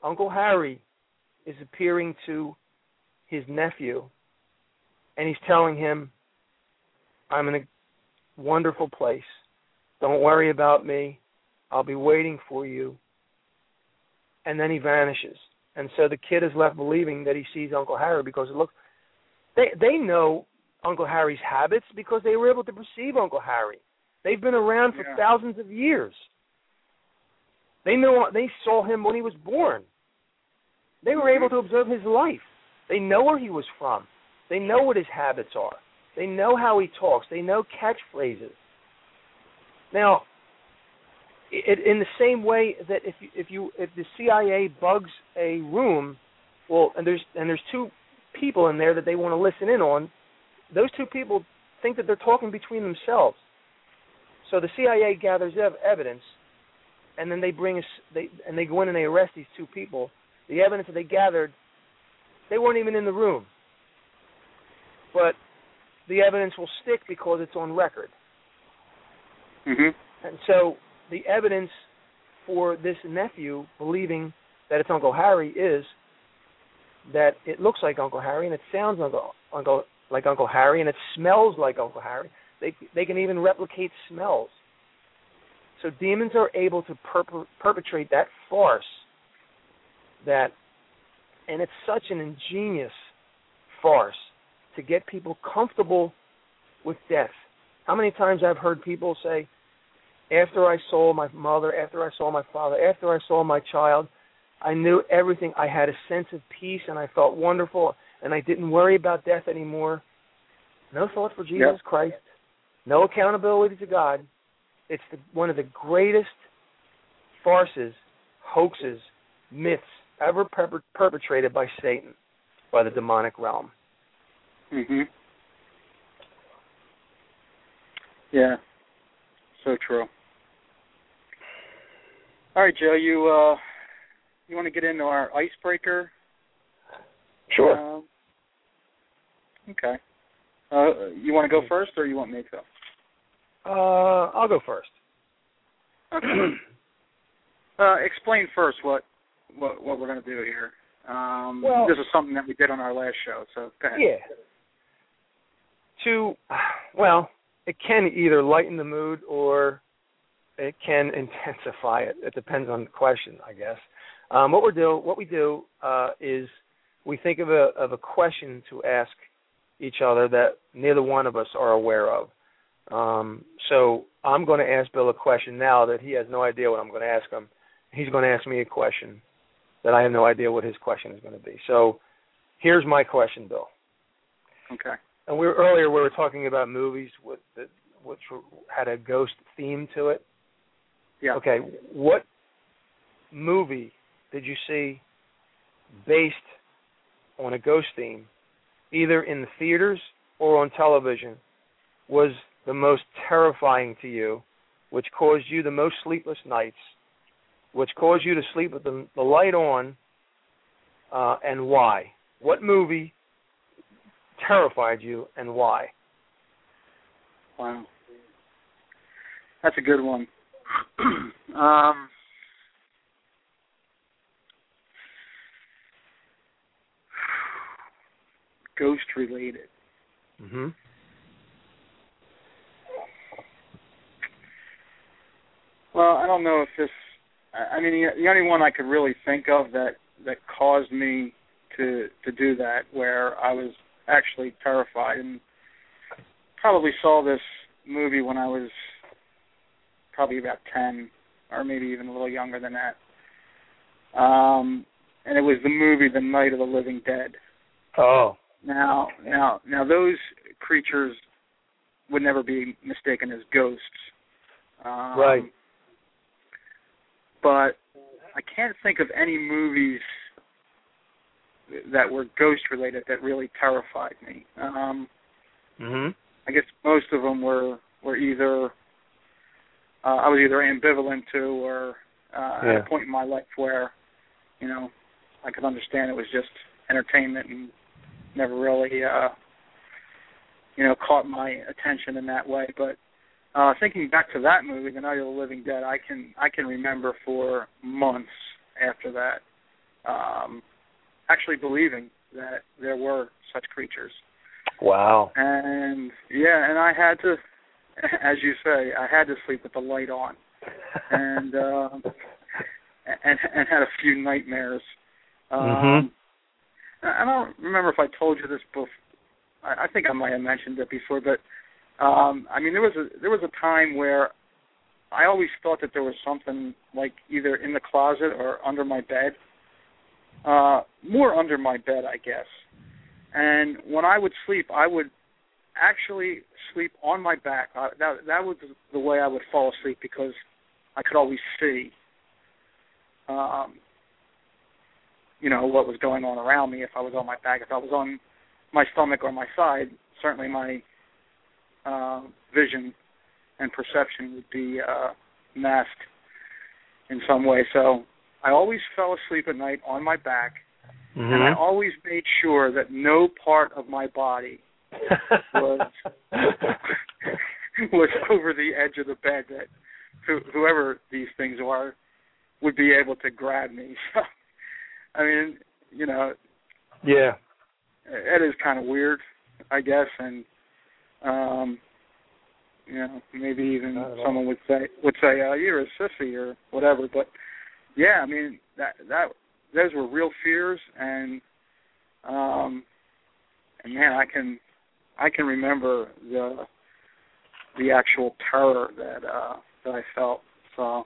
Uncle Harry is appearing to his nephew, and he's telling him, I'm in a wonderful place. Don't worry about me. I'll be waiting for you. And then he vanishes. And so the kid is left believing that he sees Uncle Harry because it looks... They know Uncle Harry's habits because they were able to perceive Uncle Harry. They've been around for thousands of years. They saw him when he was born. They were able to observe his life. They know where he was from. They know what his habits are. They know how he talks. They know catchphrases. Now, in the same way that if the CIA bugs a room, well, and there's two people in there that they want to listen in on, those two people think that they're talking between themselves. So the CIA gathers evidence, and then they go in and they arrest these two people. The evidence that they gathered, they weren't even in the room. But the evidence will stick because it's on record. Mm-hmm. And so the evidence for this nephew believing that it's Uncle Harry is that it looks like Uncle Harry and it sounds like Uncle Harry and it smells like Uncle Harry. They can even replicate smells. So demons are able to perpetrate that farce and it's such an ingenious farce to get people comfortable with death. How many times I've heard people say, after I saw my mother, after I saw my father, after I saw my child, I knew everything. I had a sense of peace and I felt wonderful and I didn't worry about death anymore. No thought for Jesus Christ. No accountability to God. It's one of the greatest farces, hoaxes, myths ever perpetrated by Satan, by the demonic realm. Mm-hmm. Yeah, so true. All right, Joe, you want to get into our icebreaker? Sure. Okay. You want to go first, or you want me to? I'll go first. Okay. Explain first what we're going to do here. This is something that we did on our last show, so go ahead. Yeah. It can either lighten the mood or it can intensify it. It depends on the question, I guess. What we do is we think of a question to ask each other that neither one of us are aware of. So I'm going to ask Bill a question now that he has no idea what I'm going to ask him. He's going to ask me a question that I have no idea what his question is going to be. So here's my question, Bill. Okay. And earlier we were talking about movies which had a ghost theme to it. Yeah. Okay. What movie did you see based on a ghost theme, either in the theaters or on television, was the most terrifying to you, which caused you the most sleepless nights, which caused you to sleep with the light on, and why? What movie terrified you and why? Wow. That's a good one. Ghost related. Mm-hmm. Well, I don't know if this... I mean, the only one I could really think of that caused me to do that, where I was actually terrified, and probably saw this movie when I was probably about 10, or maybe even a little younger than that. And it was the movie The Night of the Living Dead. Oh. Now those creatures would never be mistaken as ghosts. Right. But I can't think of any movies that were ghost-related that really terrified me. Mm-hmm. I guess most of them were either I was either ambivalent to, or at a point in my life where, I could understand it was just entertainment and never really, caught my attention in that way. But thinking back to that movie, The Night of the Living Dead, I can remember for months after that actually believing that there were such creatures. Wow. And and I had to, as you say, I had to sleep with the light on, and had a few nightmares. I don't remember if I told you this before. I think I might have mentioned it before, but I mean, there was a time where I always thought that there was something like either in the closet or under my bed, more under my bed, I guess. And when I would sleep, I would actually sleep on my back. That was the way I would fall asleep because I could always see, what was going on around me if I was on my back. If I was on my stomach or my side, certainly my vision and perception would be masked in some way. So I always fell asleep at night on my back, and I always made sure that no part of my body was over the edge of the bed, that whoever these things are would be able to grab me. So, I mean, yeah, it is kind of weird, I guess, and maybe even someone would say, you're a sissy or whatever. But yeah, I mean, that those were real fears, and man, I can remember the actual terror that I felt. So,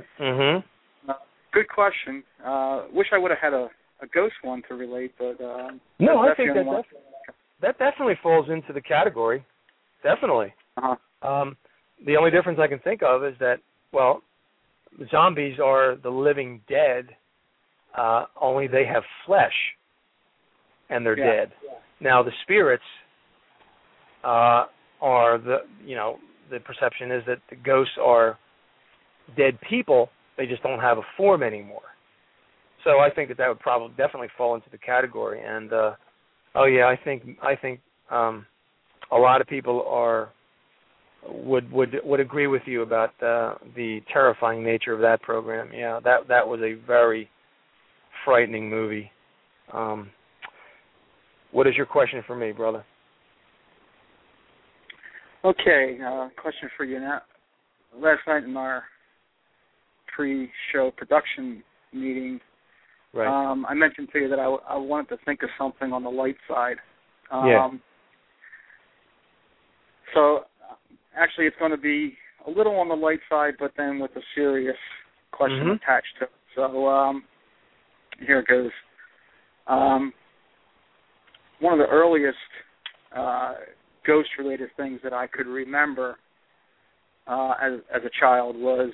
good question. Wish I would have had a ghost one to relate, but no, I think that definitely falls into the category. Definitely. The only difference I can think of is that, well, zombies are the living dead, only they have flesh, and they're dead. Now, the spirits are the perception is that the ghosts are dead people, they just don't have a form anymore. So I think that would probably definitely fall into the category. And, I think a lot of people would agree with you about the terrifying nature of that program. Yeah, that was a very frightening movie. What is your question for me, brother? Okay, question for you now. Last night in our pre-show production meeting, I mentioned to you that I wanted to think of something on the light side. So actually it's going to be a little on the light side, but then with a serious question attached to it. So here it goes. One of the earliest ghost-related things that I could remember as a child was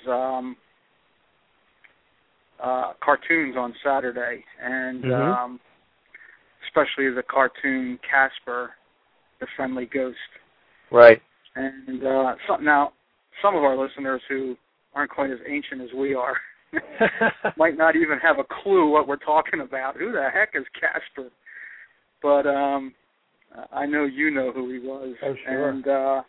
cartoons on Saturday, and especially the cartoon Casper, the Friendly Ghost. Right. And some of our listeners who aren't quite as ancient as we are might not even have a clue what we're talking about. Who the heck is Casper? But I know you know who he was. Oh, sure. And,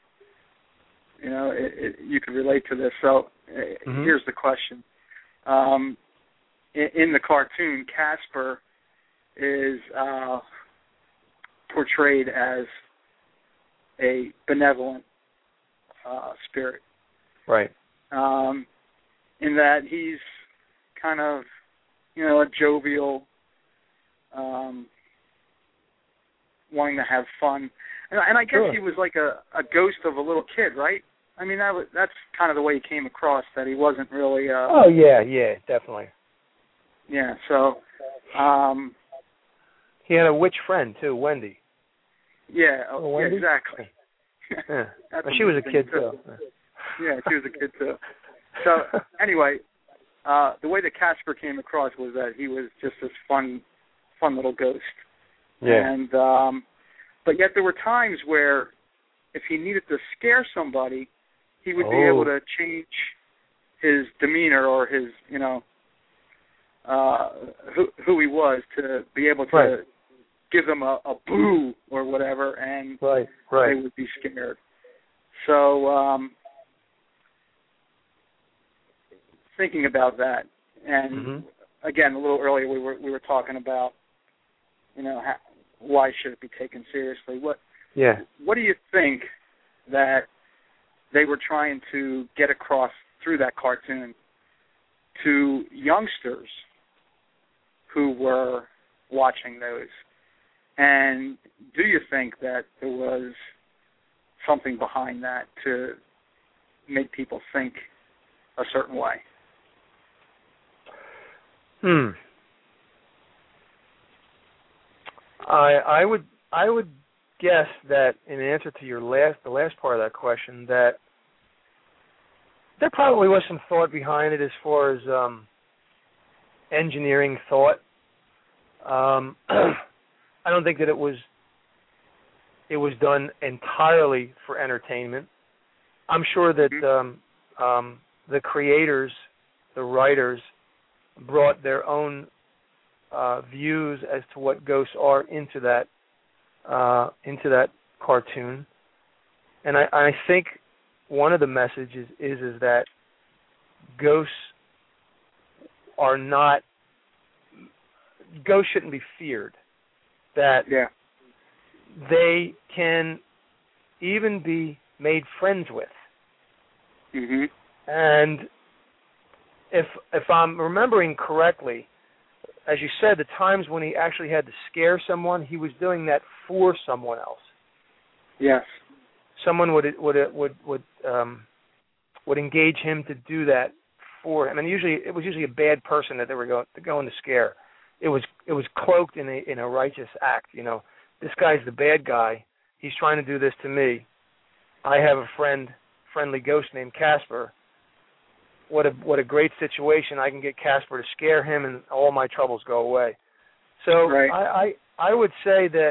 you can relate to this. So here's the question. In the cartoon, Casper is portrayed as a benevolent spirit. Right. In that he's kind of, a jovial, wanting to have fun. And I guess he was like a ghost of a little kid, right? I mean, that's kind of the way he came across, that he wasn't really... oh, yeah, definitely. Yeah, so... he had a witch friend, too, Wendy. Yeah, Wendy? Exactly. Yeah. She was a kid, too. Yeah, she was a kid, too. So, anyway, the way that Casper came across was that he was just this fun little ghost. Yeah. And, but yet there were times where if he needed to scare somebody, he would be able to change his demeanor or his, who he was, to be able to give them a boo or whatever, and they would be scared. So thinking about that, and again, a little earlier we were talking about, why should it be taken seriously? What do you think that they were trying to get across through that cartoon to youngsters who were watching those? And do you think that there was something behind that to make people think a certain way? I would guess that in answer to the last part of that question, that there probably was some thought behind it as far as engineering thought. I don't think that it was done entirely for entertainment. I'm sure that the creators, the writers, brought their own views as to what ghosts are into that cartoon, and I think one of the messages is that ghosts shouldn't be feared. That they can even be made friends with. Mm-hmm. And if I'm remembering correctly, as you said, the times when he actually had to scare someone, he was doing that for someone else. Yes. Someone would engage him to do that for him, and it was usually a bad person that they were going to scare. It was cloaked in a righteous act. This guy's the bad guy. He's trying to do this to me. I have a friendly ghost named Casper. What a great situation! I can get Casper to scare him, and all my troubles go away. So right. I would say that,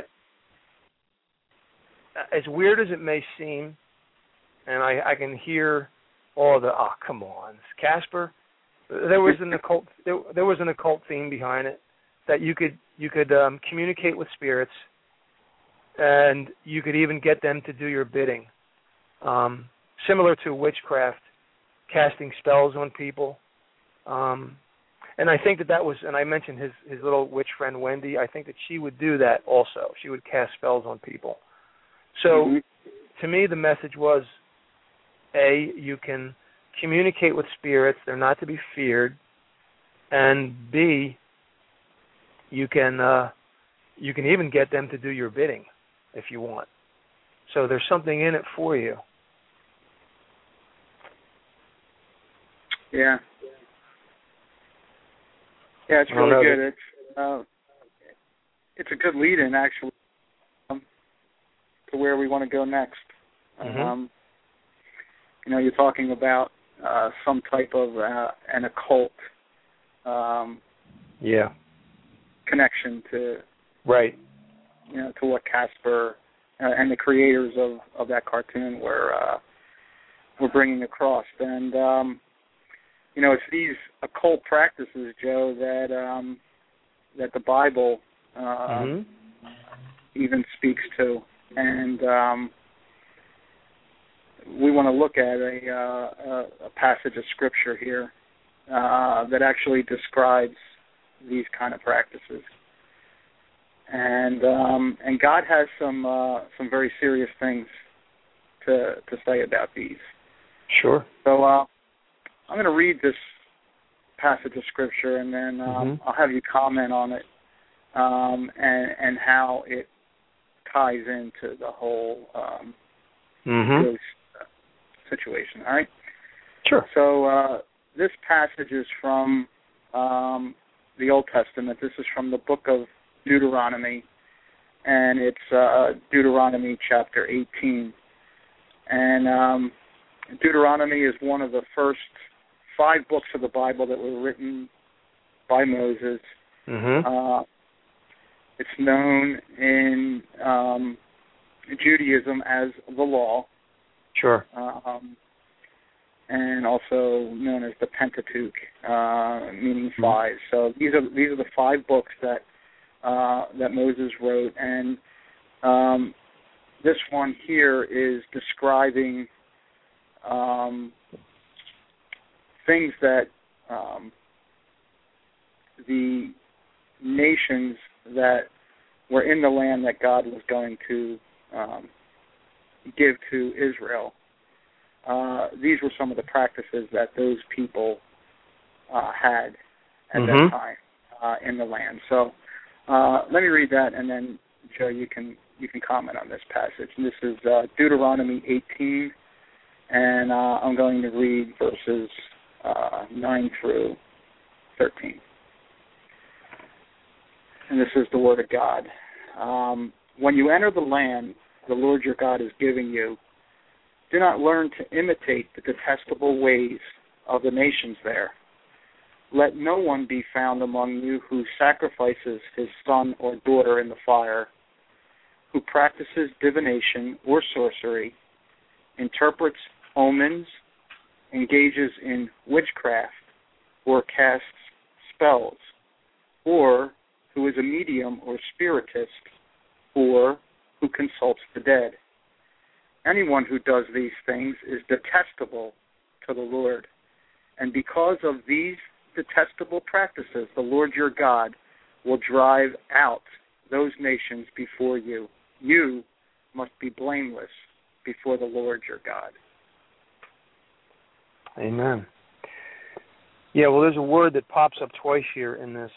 as weird as it may seem, and I can hear all the come on, Casper. There was an occult. There was an occult theme behind it, that you could communicate with spirits, and you could even get them to do your bidding, similar to witchcraft, casting spells on people. And I think that was, and I mentioned his little witch friend Wendy. I think that she would do that also. She would cast spells on people. So, to me, the message was: A, you can communicate with spirits; they're not to be feared, and B, you can even get them to do your bidding if you want. So there's something in it for you. Yeah. Yeah, it's really good. It's a good lead-in, actually, to where we want to go next. Mm-hmm. You're talking about some type of an occult. Connection to to what Casper and the creators of that cartoon were bringing across, and it's these occult practices, Joe, that the Bible even speaks to, and we want to look at a passage of Scripture here that actually describes these kind of practices, and God has some very serious things to say about these. Sure. So I'm going to read this passage of Scripture, and then I'll have you comment on it and how it ties into the whole situation. All right. Sure. So this passage is from the Old Testament. This is from the book of Deuteronomy, and it's Deuteronomy chapter 18. And Deuteronomy is one of the first 5 books of the Bible that were written by Moses. It's known in Judaism as the Law. Sure. And also known as the Pentateuch, meaning 5. So these are the 5 books that Moses wrote, and this one here is describing things that the nations that were in the land that God was going to give to Israel. These were some of the practices that those people had at that time in the land. So let me read that, and then Joe, you can comment on this passage. And this is Deuteronomy 18, and I'm going to read verses 9 through 13. And this is the word of God. When you enter the land the Lord your God is giving you, do not learn to imitate the detestable ways of the nations there. Let no one be found among you who sacrifices his son or daughter in the fire, who practices divination or sorcery, interprets omens, engages in witchcraft, or casts spells, or who is a medium or spiritist, or who consults the dead. Anyone who does these things is detestable to the Lord. And because of these detestable practices, the Lord your God will drive out those nations before you. You must be blameless before the Lord your God. Amen. Yeah, well, there's a word that pops up twice here in this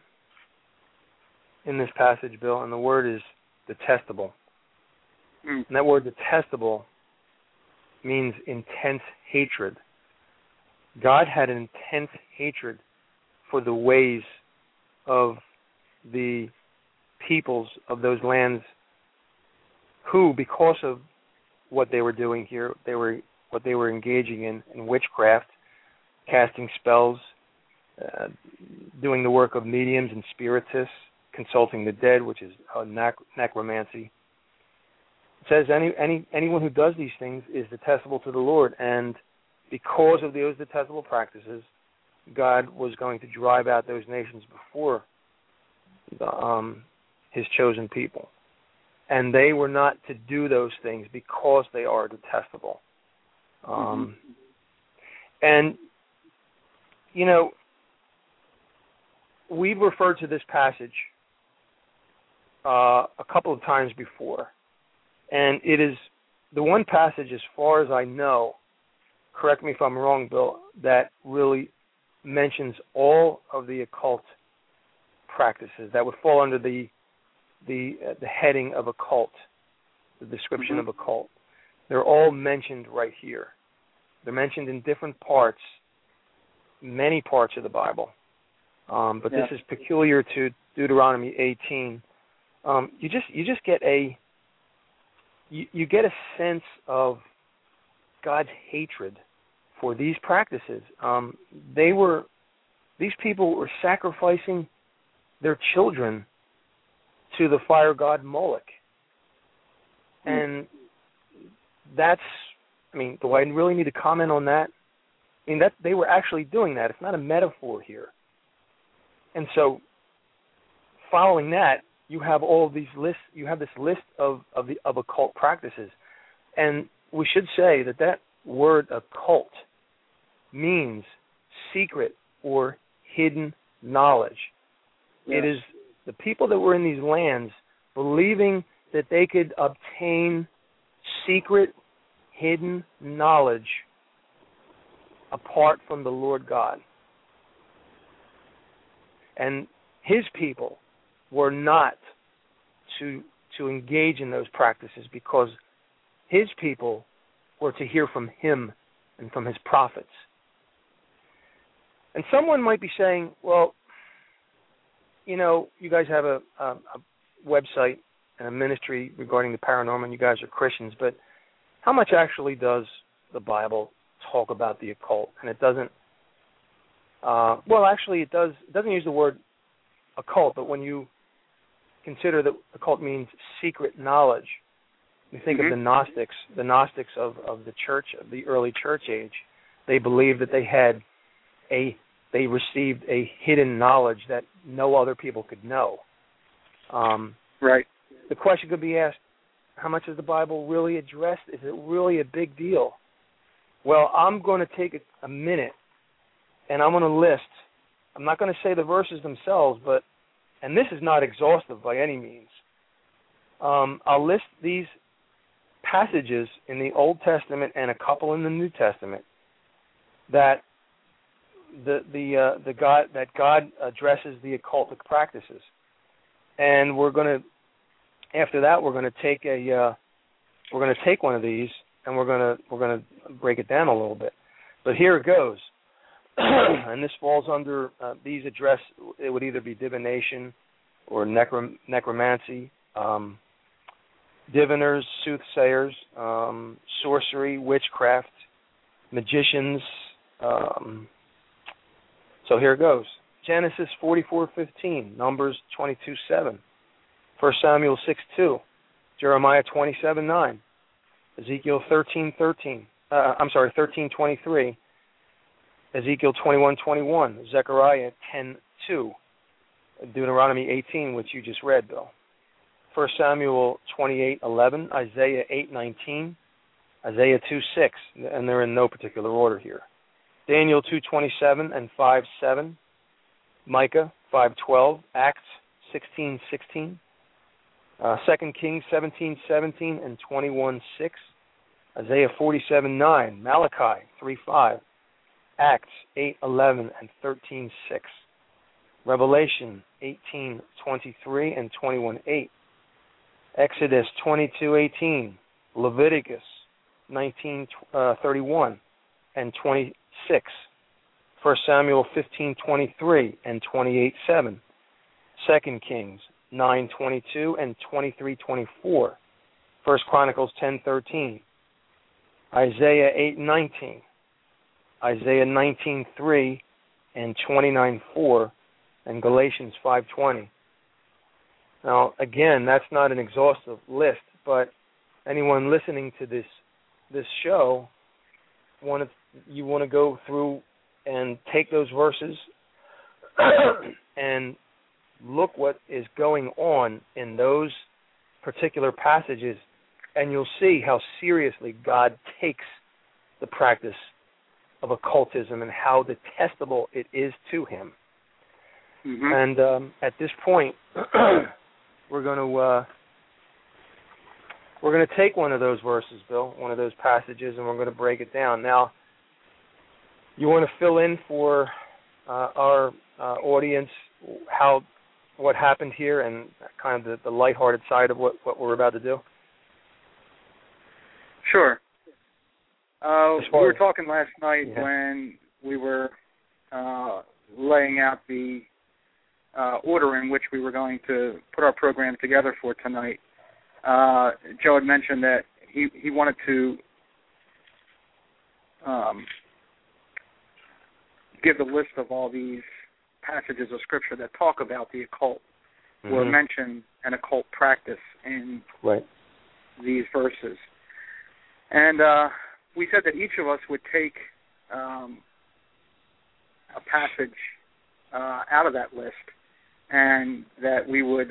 passage, Bill, and the word is detestable. And that word detestable means intense hatred. God had an intense hatred for the ways of the peoples of those lands who, because of what they were doing here, what they were engaging in witchcraft, casting spells, doing the work of mediums and spiritists, consulting the dead, which is necromancy. It says anyone who does these things is detestable to the Lord, and because of those detestable practices, God was going to drive out those nations before his chosen people. And they were not to do those things because they are detestable. And, you know, we've referred to this passage a couple of times before. And it is the one passage, as far as I know, correct me if I'm wrong, Bill, that really mentions all of the occult practices that would fall under the heading of occult, the description of occult. They're all mentioned right here. They're mentioned in different parts, many parts of the Bible. But this is peculiar to Deuteronomy 18. You just get you get a sense of God's hatred for these practices. These people were sacrificing their children to the fire god Moloch. And that's, do I really need to comment on that? That they were actually doing that. It's not a metaphor here. And so, following that, you have all of these lists. You have this list of occult practices, and we should say that word occult means secret or hidden knowledge. Yes. It is the people that were in these lands believing that they could obtain secret, hidden knowledge apart from the Lord God. And his people were not to engage in those practices because his people were to hear from him and from his prophets. And someone might be saying, well, you guys have a website and a ministry regarding the paranormal, and you guys are Christians, but how much actually does the Bible talk about the occult? And it doesn't, it doesn't use the word occult, but when you consider that occult means secret knowledge, you think of the Gnostics of the church, of the early church age. They believed that they received a hidden knowledge that no other people could know. Right. The question could be asked, how much is the Bible really addressed? Is it really a big deal? Well, I'm going to take a minute, and I'm going to list I'm not going to say the verses themselves, but, and this is not exhaustive by any means, I'll list these passages in the Old Testament and a couple in the New Testament that God addresses the occultic practices, and we're going to, after that, we're going to take one of these and we're going to break it down a little bit. But here it goes, and this falls under these address. It would either be divination or necromancy, diviners, soothsayers, sorcery, witchcraft, magicians. So here it goes. Genesis 44:15, Numbers 22:7, 1 Samuel 6:2, Jeremiah 27:9, Ezekiel 13:23, Ezekiel 21:21, Zechariah 10:2, Deuteronomy 18, which you just read, Bill. 1 Samuel 28:11, Isaiah 8:19, Isaiah 2:6, and they're in no particular order here. Daniel 2:27 and 5:7, Micah 5:12, Acts 16:16, 2 Kings 17:17 and 21:6, Isaiah 47:9, Malachi 3:5, Acts 8:11 and 13:6, Revelation 18:23 and 21:8, Exodus 22:18, Leviticus 19:31 and 26, 1 Samuel 15:23 and 28:7, 2 Kings 9:22 and 23:24, 1 Chronicles 10:13, Isaiah 8:19, Isaiah 19:3 and 29:4, and Galatians 5:20. Now, again, that's not an exhaustive list, but anyone listening to this show, you want to go through and take those verses and look what is going on in those particular passages, and you'll see how seriously God takes the practice of occultism and how detestable it is to him. Mm-hmm. And at this point, we're going to take one of those verses, Bill, one of those passages, and we're going to break it down. Now, you want to fill in for our audience what happened here and kind of the lighthearted side of what we're about to do? Sure. We were talking last night when we were laying out the order in which we were going to put our program together for tonight. Joe had mentioned that he wanted to give the list of all these passages of Scripture that talk about the occult or mention an occult practice in these verses. And we said that each of us would take a passage out of that list and that we would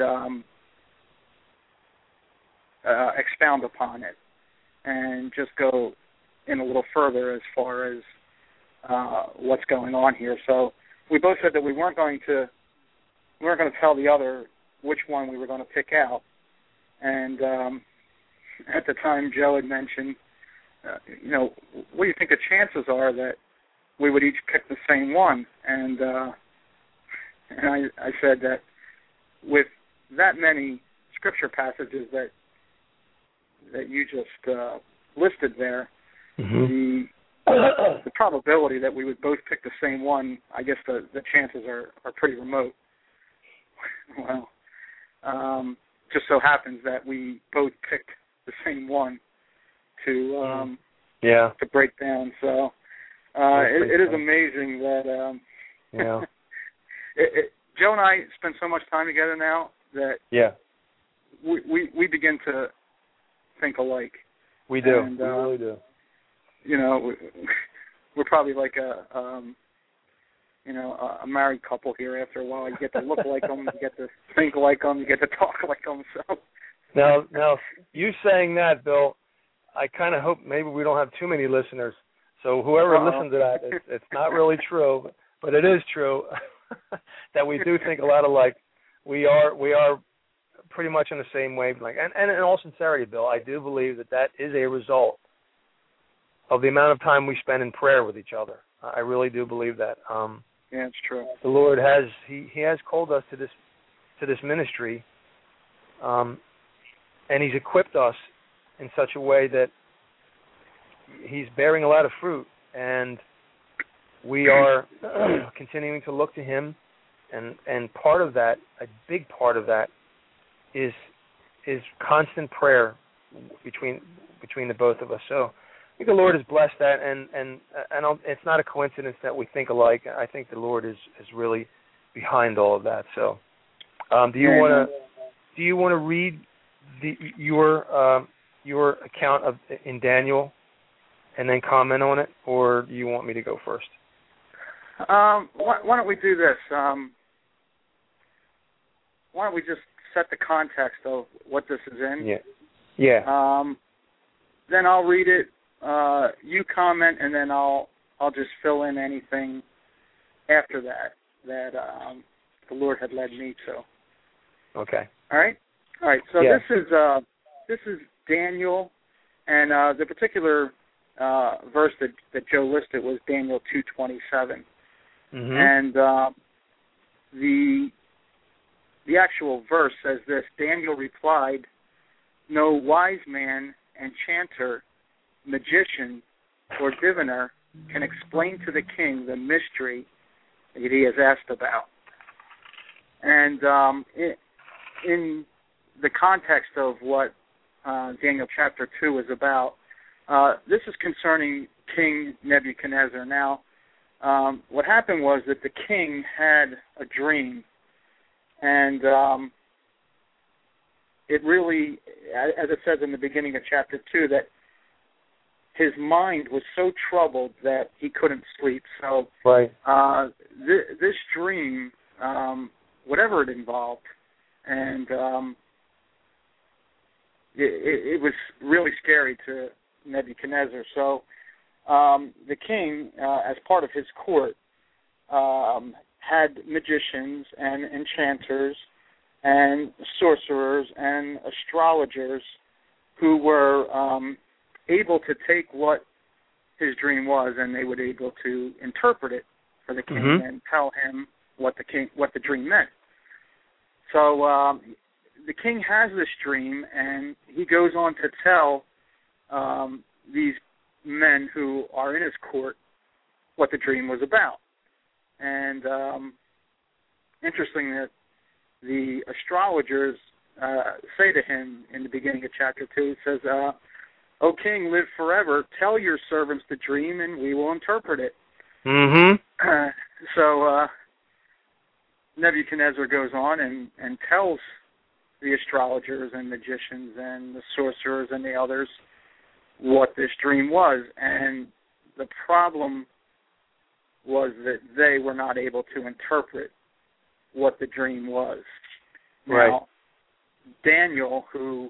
expound upon it and just go in a little further as far as what's going on here. So we both said that we weren't going to tell the other which one we were going to pick out. And at the time, Joe had mentioned, what do you think the chances are that we would each pick the same one? And I said that with that many Scripture passages that you just listed there, the probability that we would both pick the same one, I guess the chances are pretty remote. Well, just so happens that we both picked the same one to break down. So it is amazing that Joe and I spend so much time together now that we begin to think alike. We do. And, we really do. We're probably like a married couple here. After a while, you get to look like them, you get to think like them, you get to talk like them. So now, you saying that, Bill, I kind of hope maybe we don't have too many listeners. So whoever listened to that, it's not really true, but it is true. that we do think a lot alike. We are pretty much in the same wavelength. And in all sincerity, Bill, I do believe that is a result of the amount of time we spend in prayer with each other. I really do believe that. Yeah, it's true. The Lord has He has called us to this ministry, and He's equipped us in such a way that He's bearing a lot of fruit, and we are continuing to look to Him, and part of that, a big part of that, is constant prayer between the both of us. So I think the Lord has blessed that, and it's not a coincidence that we think alike. I think the Lord is really behind all of that. So, do you want to read your account in Daniel, and then comment on it, or do you want me to go first? Why don't we do this? Why don't we just set the context of what this is in? Yeah. Then I'll read it. You comment, and then I'll just fill in anything after that the Lord had led me to. Okay. All right. So yeah. This is Daniel, and the particular verse that Joe listed was Daniel 2:27, and the actual verse says this: Daniel replied, "No wise man, enchanter, magician, or diviner can explain to the king the mystery that he has asked about." And in the context of what Daniel chapter 2 is about, this is concerning King Nebuchadnezzar. Now, what happened was that the king had a dream, and it really, as it says in the beginning of chapter 2, that his mind was so troubled that he couldn't sleep. So right. This dream, whatever it involved, and it was really scary to Nebuchadnezzar. So the king, as part of his court, had magicians and enchanters and sorcerers and astrologers who were able to take what his dream was, and they would be able to interpret it for the king and tell him what the dream meant. So the king has this dream, and he goes on to tell these men who are in his court what the dream was about. And interesting that the astrologers say to him in the beginning of chapter 2, it says, "O king, live forever. Tell your servants the dream, and we will interpret it." So Nebuchadnezzar goes on and tells the astrologers and magicians and the sorcerers and the others what this dream was. And the problem was that they were not able to interpret what the dream was. Right. Now, Daniel, who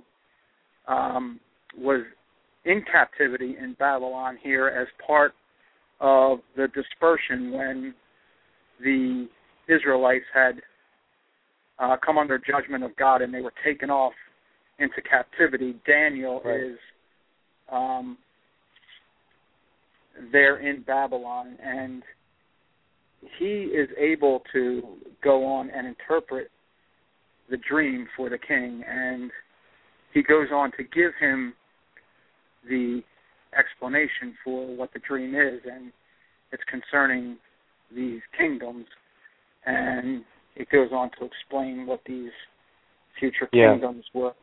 was in captivity in Babylon here as part of the dispersion when the Israelites had come under judgment of God and they were taken off into captivity, Daniel is there in Babylon, and he is able to go on and interpret the dream for the king, and he goes on to give him the explanation for what the dream is, and it's concerning these kingdoms, and it goes on to explain what these future kingdoms were,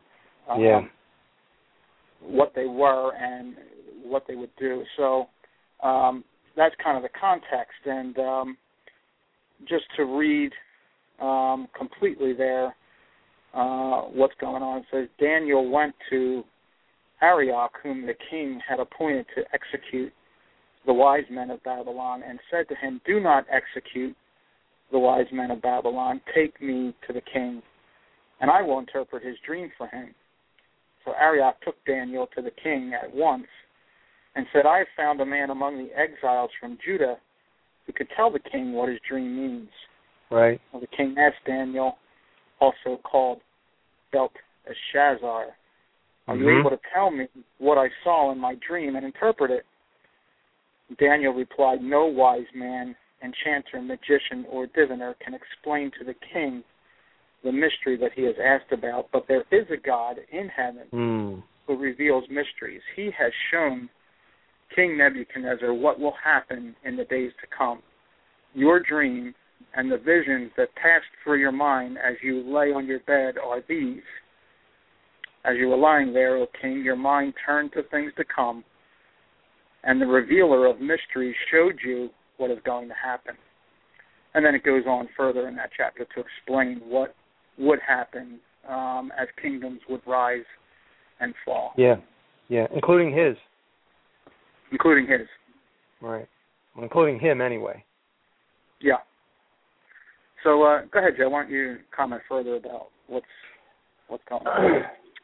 what they were and what they would do. So that's kind of the context, and just to read completely there what's going on. It says, Daniel went to Arioch, whom the king had appointed to execute the wise men of Babylon, and said to him, "Do not execute the wise men of Babylon. Take me to the king, and I will interpret his dream for him." So Arioch took Daniel to the king at once and said, "I have found a man among the exiles from Judah who could tell the king what his dream means." Right. Well, the king asked Daniel, also called Belteshazzar, "Are you able to tell me what I saw in my dream and interpret it?" Daniel replied, "No wise man, enchanter, magician, or diviner can explain to the king the mystery that he has asked about, but there is a God in heaven who reveals mysteries. He has shown King Nebuchadnezzar what will happen in the days to come. Your dream and the visions that passed through your mind as you lay on your bed are these. As you were lying there, O king, your mind turned to things to come, and the revealer of mysteries showed you what is going to happen." And then it goes on further in that chapter to explain what would happen as kingdoms would rise and fall. Yeah, including his. Including his. Right. Well, including him anyway. Yeah. So go ahead, Joe. Why don't you comment further about what's going on?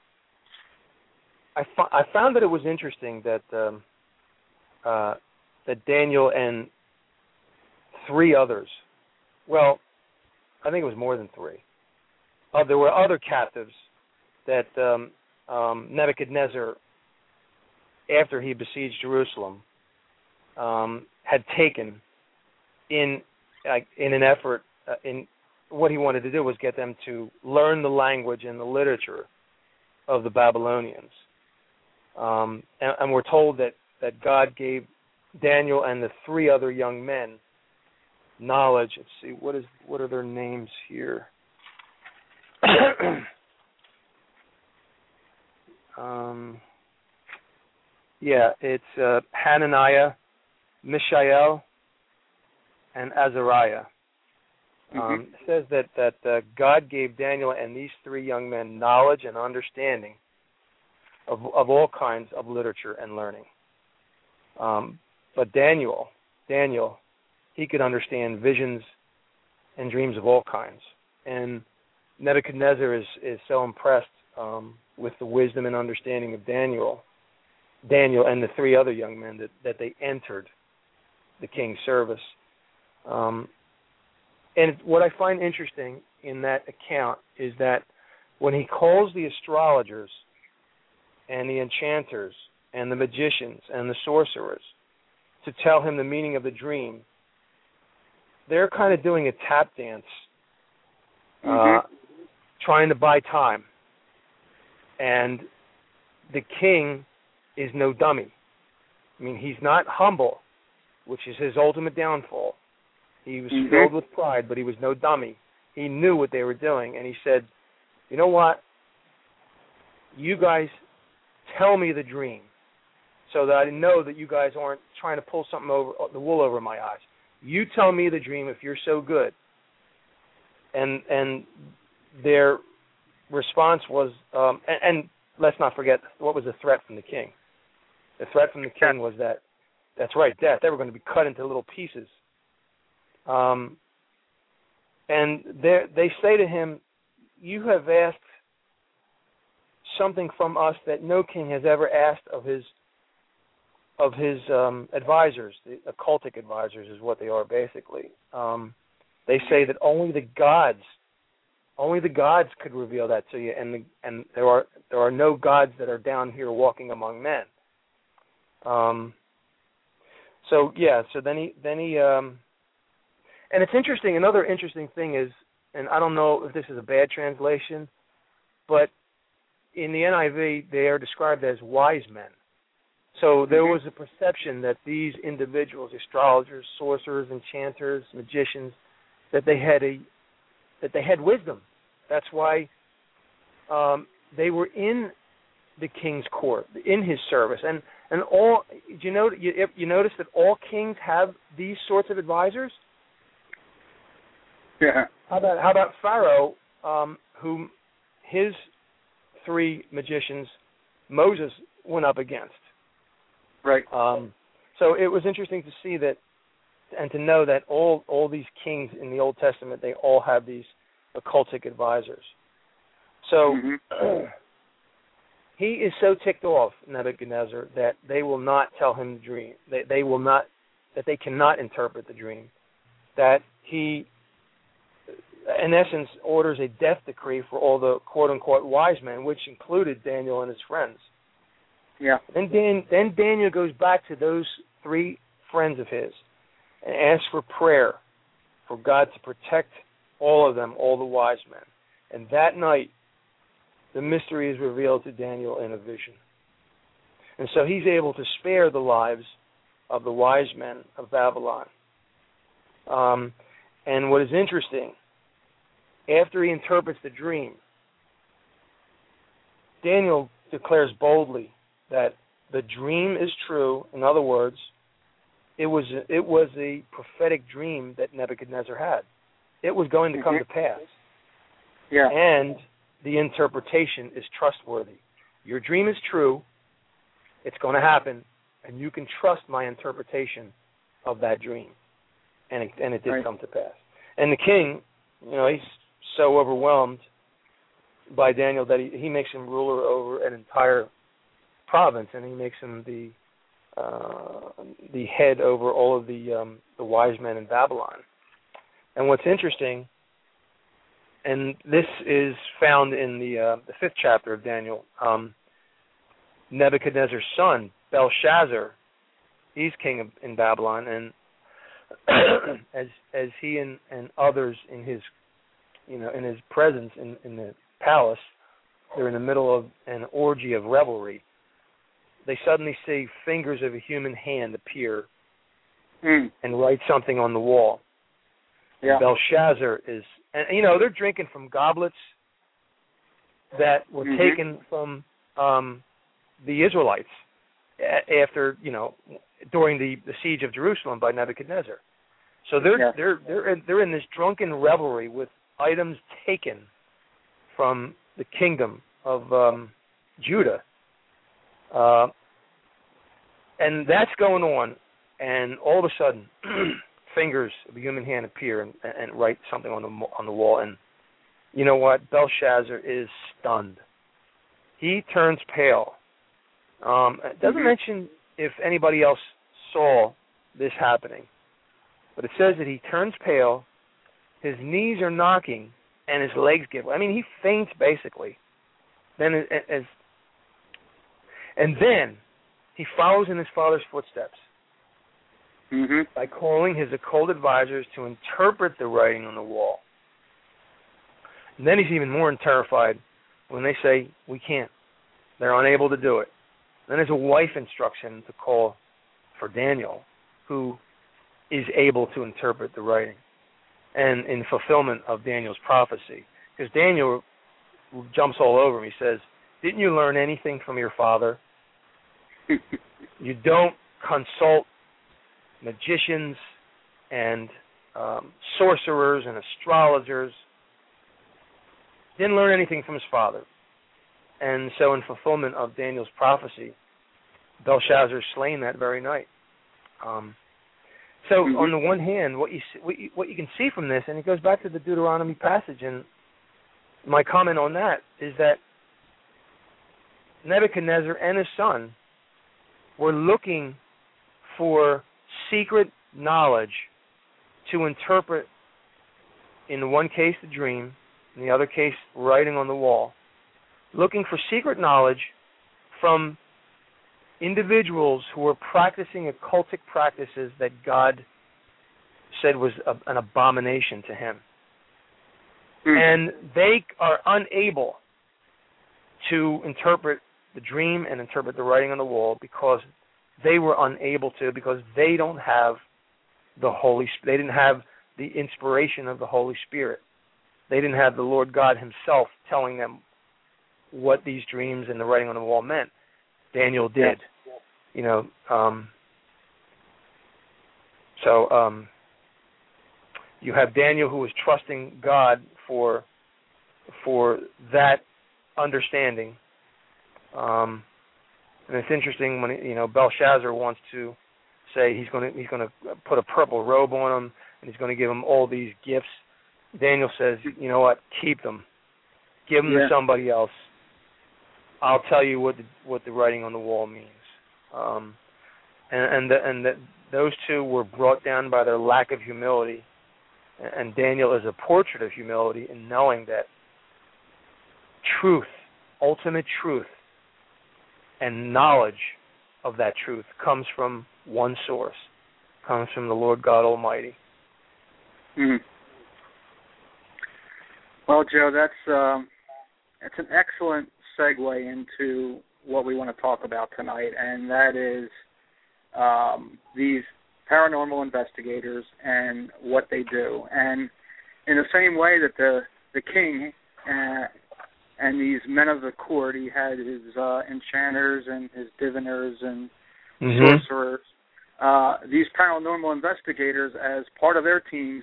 I found that it was interesting that that Daniel and three others, well, I think it was more than three. There were other captives that Nebuchadnezzar, after he besieged Jerusalem, had taken in an effort. In what he wanted to do was get them to learn the language and the literature of the Babylonians. And we're told that God gave Daniel and the three other young men knowledge. Let's see, what are their names here? It's Hananiah, Mishael, and Azariah. It says that God gave Daniel and these three young men knowledge and understanding of all kinds of literature and learning. But Daniel, he could understand visions and dreams of all kinds. And Nebuchadnezzar is so impressed with the wisdom and understanding of Daniel and the three other young men that they entered the king's service. And what I find interesting in that account is that when he calls the astrologers and the enchanters and the magicians and the sorcerers to tell him the meaning of the dream, they're kind of doing a tap dance, trying to buy time. And the king is no dummy. I mean, he's not humble, which is his ultimate downfall. He was filled with pride, but he was no dummy. He knew what they were doing, and he said, "You know what? You guys tell me the dream so that I know that you guys aren't trying to pull something over the wool over my eyes. You tell me the dream if you're so good." And their response was, and let's not forget, what was the threat from the king? The threat from the king was that's right, death. They were going to be cut into little pieces. And they say to him, "You have asked something from us that no king has ever asked of his advisors." The occultic advisors is what they are, basically. They say that only the gods could reveal that to you, and there are no gods that are down here walking among men. So then he and it's interesting. Another interesting thing is, and I don't know if this is a bad translation, but in the NIV they are described as wise men. So there was a perception that these individuals, astrologers, sorcerers, enchanters, magicians, that they had wisdom. That's why they were in the king's court, in his service, and all. You notice that all kings have these sorts of advisors? Yeah. How about Pharaoh, whom his three magicians Moses went up against? Right. So it was interesting to see that, and to know that all these kings in the Old Testament, they all have these occultic advisors. So he is so ticked off, Nebuchadnezzar, that they will not tell him the dream. They cannot interpret the dream. That he in essence, orders a death decree for all the quote-unquote wise men, which included Daniel and his friends. Yeah. Then Daniel goes back to those 3 friends of his and asks for prayer for God to protect all of them, all the wise men. And that night, the mystery is revealed to Daniel in a vision. And so he's able to spare the lives of the wise men of Babylon. And what is interesting, after he interprets the dream, Daniel declares boldly that the dream is true. In other words, it was a prophetic dream that Nebuchadnezzar had. It was going to come to pass. Yeah. And the interpretation is trustworthy. Your dream is true. It's going to happen, and you can trust my interpretation of that dream. And it did come to pass. And the king, he's so overwhelmed by Daniel that he makes him ruler over an entire province, and he makes him the head over all of the wise men in Babylon. And what's interesting, and this is found in the 5th chapter of Daniel, Nebuchadnezzar's son, Belshazzar, he's king in Babylon, and as he and others in his presence in the palace, they're in the middle of an orgy of revelry. They suddenly see fingers of a human hand appear and write something on the wall. Yeah. Belshazzar is, and they're drinking from goblets that were taken from the Israelites after, during the siege of Jerusalem by Nebuchadnezzar. So they're in this drunken revelry with items taken from the kingdom of Judah, and that's going on. And all of a sudden, fingers of a human hand appear and write something on the wall. And you know what? Belshazzar is stunned. He turns pale. It doesn't mention if anybody else saw this happening, but it says that he turns pale, his knees are knocking, and his legs give. I mean, he faints basically. Then he follows in his father's footsteps by calling his occult advisors to interpret the writing on the wall. And then he's even more terrified when they say, we can't. They're unable to do it. Then his wife instructs him to call for Daniel, who is able to interpret the writing, and in fulfillment of Daniel's prophecy. Because Daniel jumps all over him. He says, didn't you learn anything from your father? You don't consult magicians and sorcerers and astrologers. Didn't learn anything from his father. And so in fulfillment of Daniel's prophecy, Belshazzar is slain that very night. So on the one hand, what you can see from this, and it goes back to the Deuteronomy passage, and my comment on that is that Nebuchadnezzar and his son were looking for secret knowledge to interpret, in the one case, the dream, in the other case, writing on the wall, looking for secret knowledge from individuals who were practicing occultic practices that God said was an abomination to him. And they are unable to interpret the dream and interpret the writing on the wall because they were unable to, because they don't have they didn't have the inspiration of the Holy Spirit. They didn't have the Lord God himself telling them what these dreams and the writing on the wall meant. Daniel did. You have Daniel who was trusting God for that understanding. And it's interesting when Belshazzar wants to say he's going to put a purple robe on him and he's going to give him all these gifts. Daniel says, you know what? Keep them. Give them to somebody else. I'll tell you what the writing on the wall means. Those two were brought down by their lack of humility And Daniel is a portrait of humility in knowing that truth, ultimate truth, and knowledge of that truth comes from one source, comes from the Lord God Almighty. Mm. Well, Joe, that's an excellent segue into what we want to talk about tonight, and that is these paranormal investigators and what they do. And in the same way that the king and these men of the court, he had his enchanters and his diviners and sorcerers. These paranormal investigators, as part of their teams,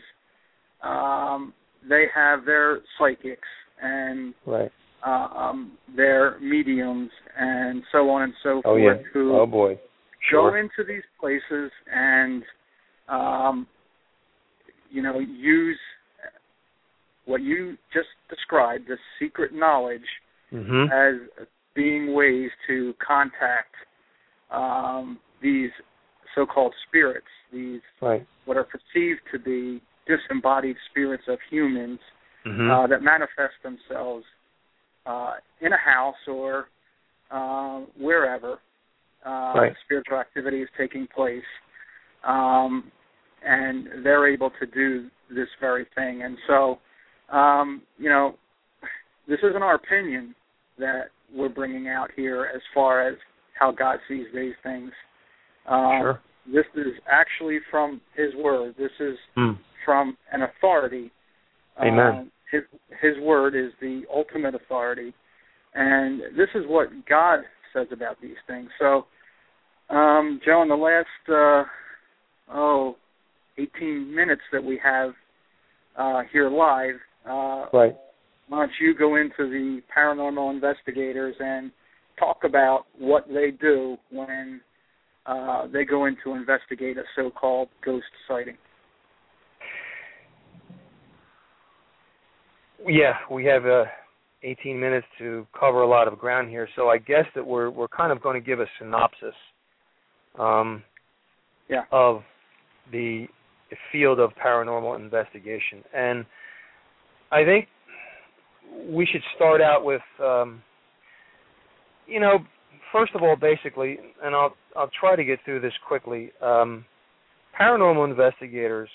they have their psychics and their mediums and so on and so forth who go into these places and use what you just described, the secret knowledge, as being ways to contact these so-called spirits, these what are perceived to be disembodied spirits of humans that manifest themselves in a house or wherever spiritual activity is taking place, and they're able to do this very thing. And so, this isn't our opinion that we're bringing out here as far as how God sees these things. This is actually from His Word. This is from an authority. Amen. His Word is the ultimate authority, and this is what God says about these things. So, Joe, in the last 18 minutes that we have here live, why don't you go into the paranormal investigators and talk about what they do when they go in to investigate a so-called ghost sighting? Yeah, we have 18 minutes to cover a lot of ground here, so I guess that we're kind of going to give a synopsis of the field of paranormal investigation. And I think we should start out with, first of all, basically, and I'll try to get through this quickly. Paranormal investigators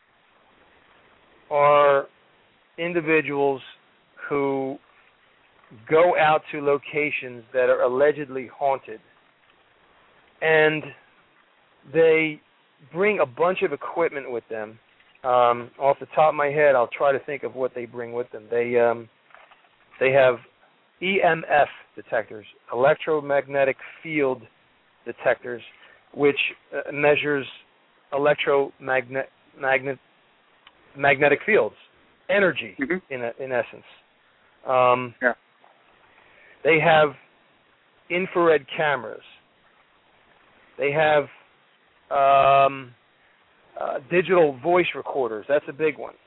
are individuals who go out to locations that are allegedly haunted, and they bring a bunch of equipment with them. Off the top of my head, I'll try to think of what they bring with them. They have EMF detectors, electromagnetic field detectors, which measures magnetic fields, energy, in essence. They have infrared cameras. They have digital voice recorders. That's a big one.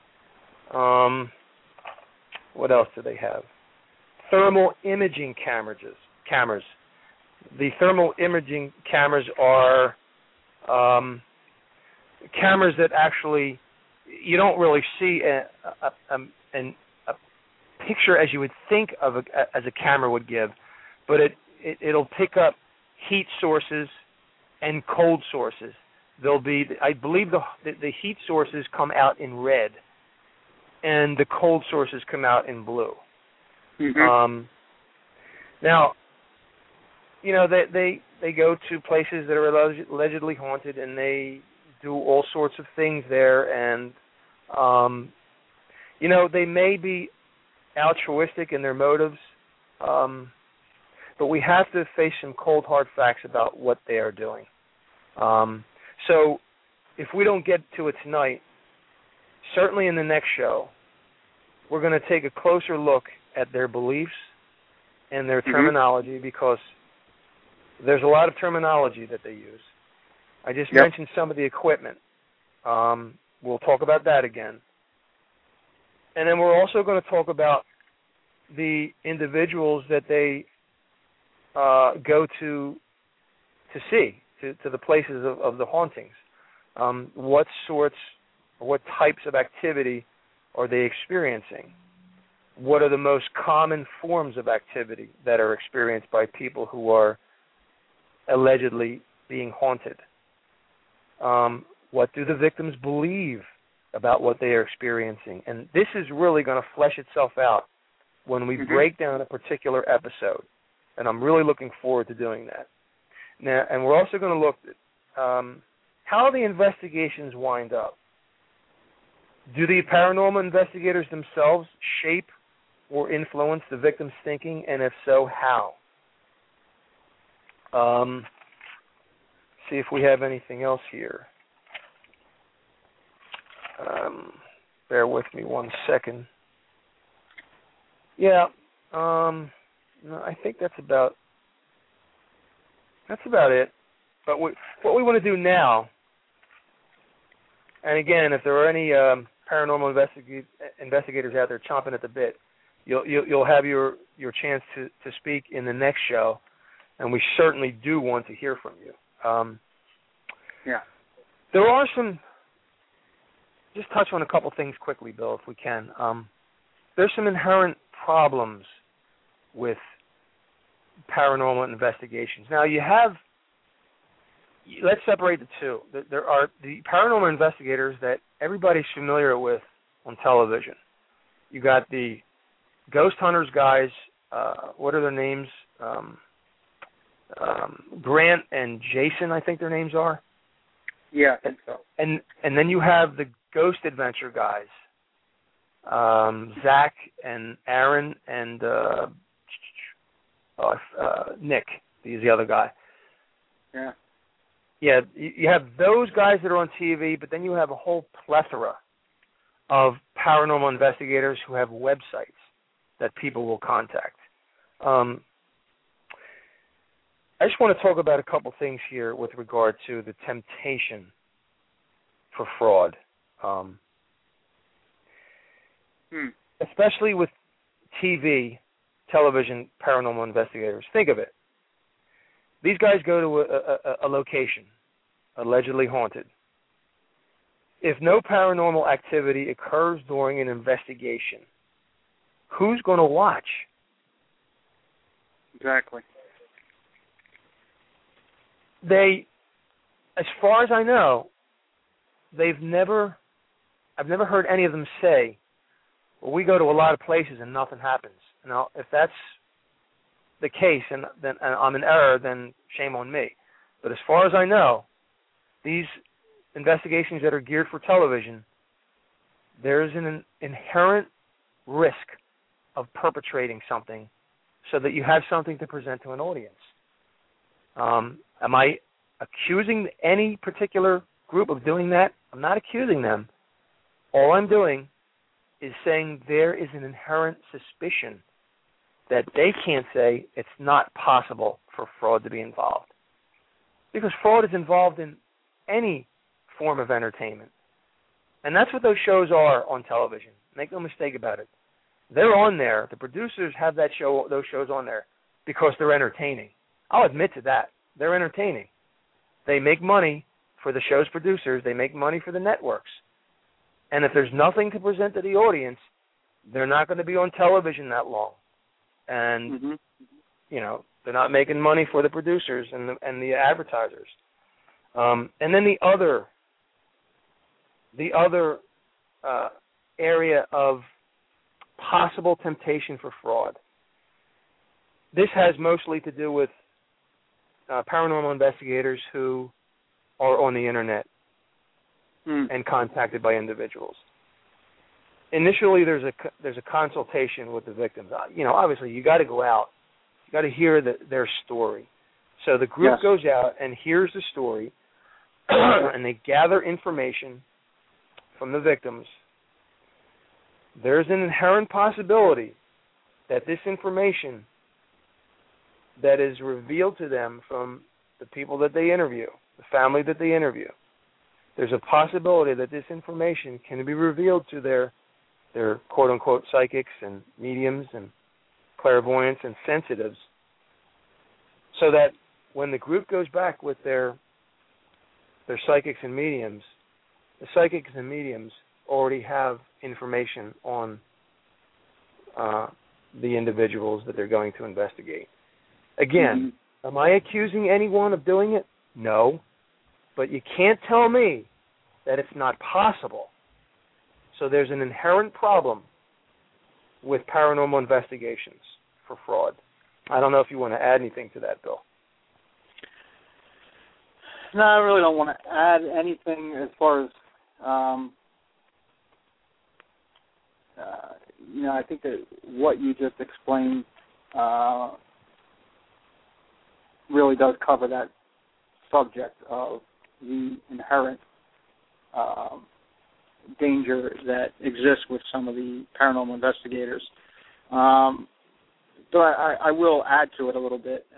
What else do they have? Thermal imaging cameras. The thermal imaging cameras are cameras that actually you don't really see a picture as you would think of as a camera would give, but it'll pick up heat sources and cold sources. There'll be, I believe, the heat sources come out in red, and the cold sources come out in blue. Now, they go to places that are allegedly haunted, and they do all sorts of things there, and they may be altruistic in their motives, but we have to face some cold, hard facts about what they are doing. So if we don't get to it tonight, certainly in the next show, we're going to take a closer look at their beliefs and their terminology, because there's a lot of terminology that they use. I just mentioned some of the equipment. We'll talk about that again. And then we're also going to talk about the individuals that they go to see, to the places of the hauntings. What sorts or what types of activity are they experiencing? What are the most common forms of activity that are experienced by people who are allegedly being haunted? What do the victims believe about what they are experiencing? And this is really going to flesh itself out when we break down a particular episode. And I'm really looking forward to doing that. Now, and we're also going to look at how the investigations wind up. Do the paranormal investigators themselves shape or influence the victim's thinking, and if so, how? See if we have anything else here. Bear with me 1 second. Yeah, no, I think that's about it. But what we want to do now, and again, if there are any paranormal investigators out there chomping at the bit, you'll have your chance to speak in the next show, and we certainly do want to hear from you. Yeah. There are some. Just touch on a couple things quickly, Bill, if we can. There's some inherent problems with paranormal investigations. Now, let's separate the two. There are the paranormal investigators that everybody's familiar with on television. You got the ghost hunters guys. What are their names? Grant and Jason, I think their names are. Yeah, I think so. And then you have the ghost adventure guys. Zach and Aaron and Nick. He's the other guy. Yeah. Yeah, you have those guys that are on TV, but then you have a whole plethora of paranormal investigators who have websites that people will contact. I just want to talk about a couple things here with regard to the temptation for fraud, especially with television paranormal investigators. Think of it. These guys go to a location, allegedly haunted. If no paranormal activity occurs during an investigation, who's going to watch? Exactly. As far as I know, I've never heard any of them say, well, we go to a lot of places and nothing happens. Now, if that's the case, and I'm in error, then shame on me. But as far as I know, these investigations that are geared for television, there's an inherent risk of perpetrating something so that you have something to present to an audience. Am I accusing any particular group of doing that? I'm not accusing them. All I'm doing is saying there is an inherent suspicion that they can't say it's not possible for fraud to be involved. Because fraud is involved in any form of entertainment. And that's what those shows are on television. Make no mistake about it. They're on there. The producers have those shows on there because they're entertaining. I'll admit to that. They're entertaining. They make money for the show's producers. They make money for the networks. And if there's nothing to present to the audience, they're not going to be on television that long. And, they're not making money for the producers and the advertisers. And then the other area of possible temptation for fraud. This has mostly to do with paranormal investigators who are on the internet and contacted by individuals. Initially, there's a consultation with the victims. Obviously, you got to go out. You got to hear their story. So the group goes out and hears the story, and they gather information from the victims. There's an inherent possibility that this information that is revealed to them from the people that they interview, the family that they interview, there's a possibility that this information can be revealed to their quote-unquote psychics and mediums and clairvoyants and sensitives, so that when the group goes back with their psychics and mediums, the psychics and mediums already have information on the individuals that they're going to investigate. Again, am I accusing anyone of doing it? No. But you can't tell me that it's not possible. So there's an inherent problem with paranormal investigations for fraud. I don't know if you want to add anything to that, Bill. No, I really don't want to add anything as far as, I think that what you just explained really does cover that subject of the inherent danger that exists with some of the paranormal investigators. But I will add to it a little bit.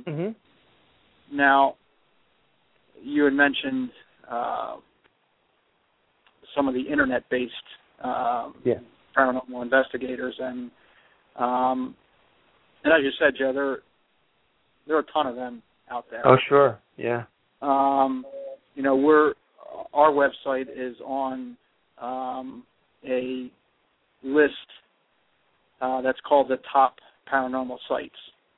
Now, you had mentioned some of the internet-based paranormal investigators, and as you said, Joe, there are a ton of them out there. Oh, sure, yeah. Our website is on a list that's called the top paranormal sites,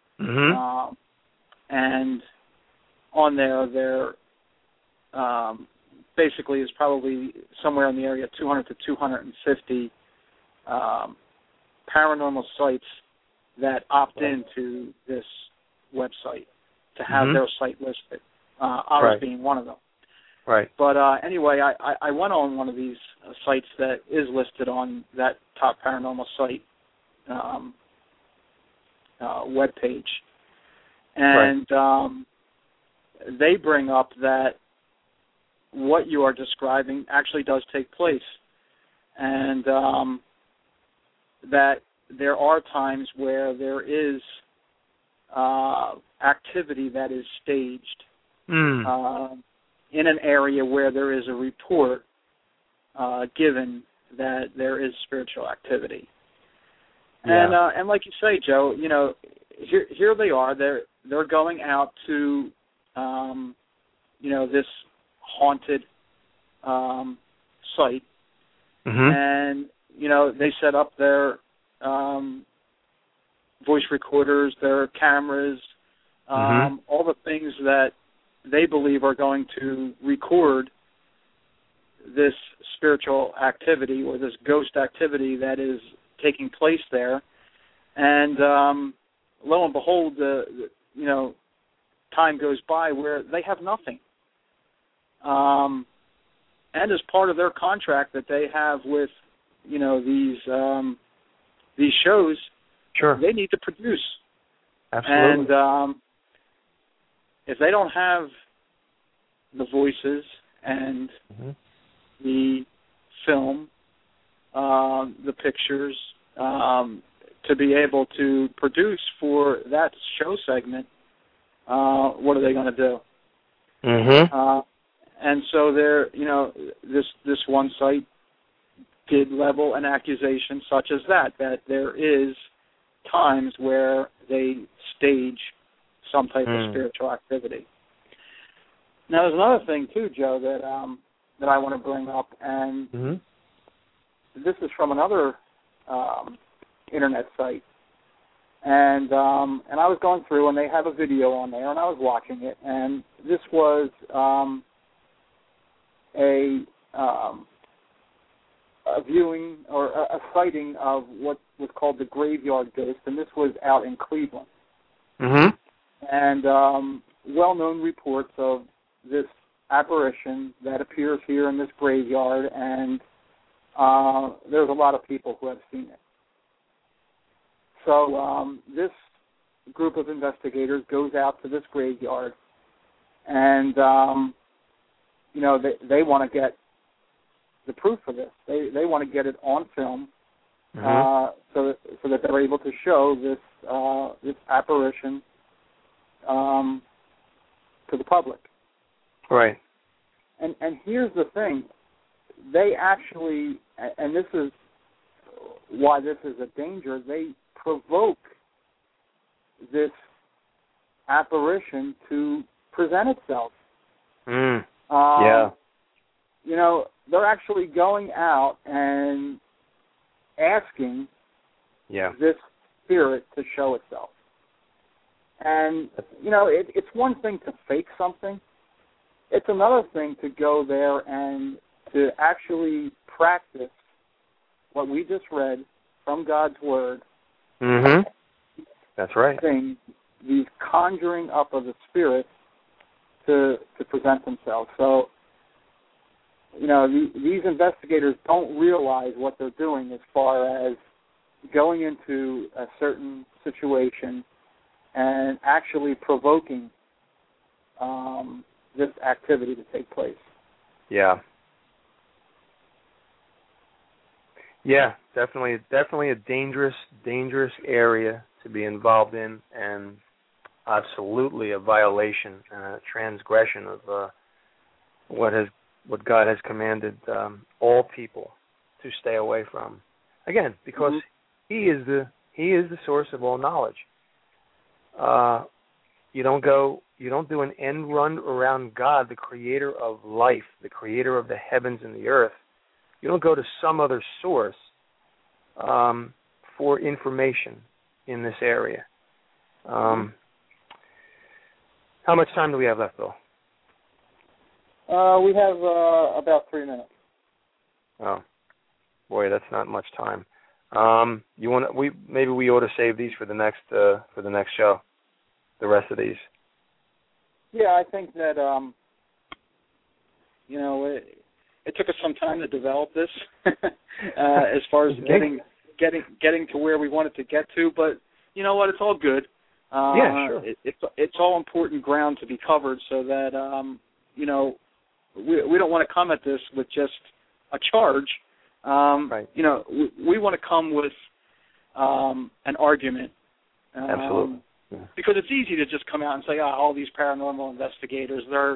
and on there basically is probably somewhere in the area of 200 to 250 paranormal sites that opt into this website to have their site listed, ours being one of them. Right. But anyway, I went on one of these sites that is listed on that top paranormal site webpage, and they bring up that what you are describing actually does take place, and that there are times where there is activity that is staged in an area where there is a report given that there is spiritual activity. And like you say, Joe, here they are. They're going out to this haunted site, and they set up their voice recorders, their cameras, all the things that they believe are going to record this spiritual activity or this ghost activity that is taking place there. And lo and behold, time goes by where they have nothing. And as part of their contract that they have with, these shows, they need to produce. Absolutely. And if they don't have the voices and the film, the pictures, to be able to produce for that show segment, what are they going to do? And so this one site did level an accusation such as that there is times where they stage some type of spiritual activity. Now, there's another thing too, Joe, that I want to bring up, and this is from another internet site, and I was going through, and they have a video on there, and I was watching it, and this was a viewing or a sighting of what was called the Graveyard Ghost, and this was out in Cleveland. And well-known reports of this apparition that appears here in this graveyard, and there's a lot of people who have seen it. So this group of investigators goes out to this graveyard, and they want to get the proof of this. They want to get it on film, so that they're able to show this apparition to the public. Right. And here's the thing. They actually, and this is why this is a danger, they provoke this apparition to present itself. they're actually going out and asking this spirit to show itself. And, it's one thing to fake something. It's another thing to go there and to actually practice what we just read from God's Word. Mm-hmm. That's right. These conjuring up of the spirit to present themselves. So, these investigators don't realize what they're doing as far as going into a certain situation and actually provoking this activity to take place. Yeah. Yeah, definitely a dangerous area to be involved in, and absolutely a violation and a transgression of what God has commanded all people to stay away from. Again, because He is the source of all knowledge. You don't do an end run around God, the creator of life, the creator of the heavens and the earth. You don't go to some other source for information in this area. How much time do we have left, Bill? We have about 3 minutes. Oh, boy, that's not much time. Maybe we ought to save these for the next show. The rest of these. Yeah, I think that it took us some time to develop this as far as getting to where we wanted to get to, but you know what? It's all good. Yeah, sure. It's all important ground to be covered, so that we don't want to come at this with just a charge. Right. We want to come with an argument. Absolutely. Yeah. Because it's easy to just come out and say, all these paranormal investigators, they're,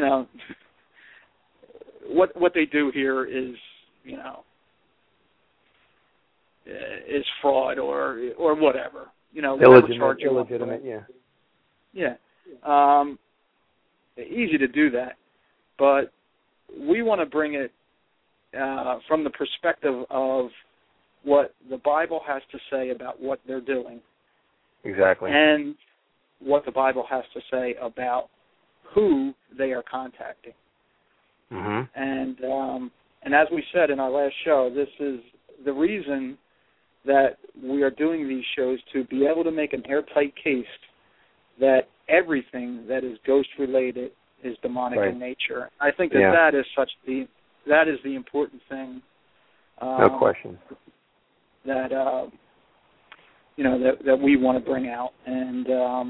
what they do here is, is fraud or whatever. Illegitimate, yeah. Yeah. Easy to do that. But we want to bring it from the perspective of what the Bible has to say about what they're doing. Exactly. And what the Bible has to say about who they are contacting. Mm-hmm. And as we said in our last show, this is the reason that we are doing these shows, to be able to make an airtight case that everything that is ghost-related is demonic in nature. I think that that is the important thing. No question. That that we want to bring out, and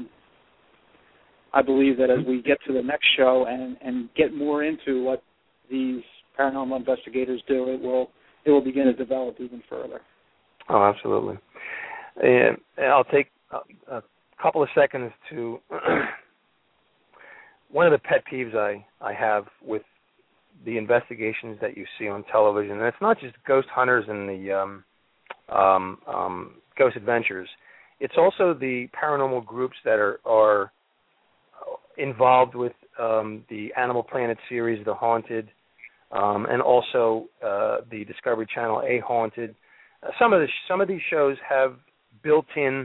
I believe that as we get to the next show and get more into what these paranormal investigators do, it will begin to develop even further. Oh, absolutely. And I'll take a couple of seconds to one of the pet peeves I have with the investigations that you see on television, and it's not just Ghost Hunters and the Ghost Adventures. It's also the paranormal groups that are involved with the Animal Planet series, The Haunted, and also the Discovery Channel A Haunted. Some of these shows have built-in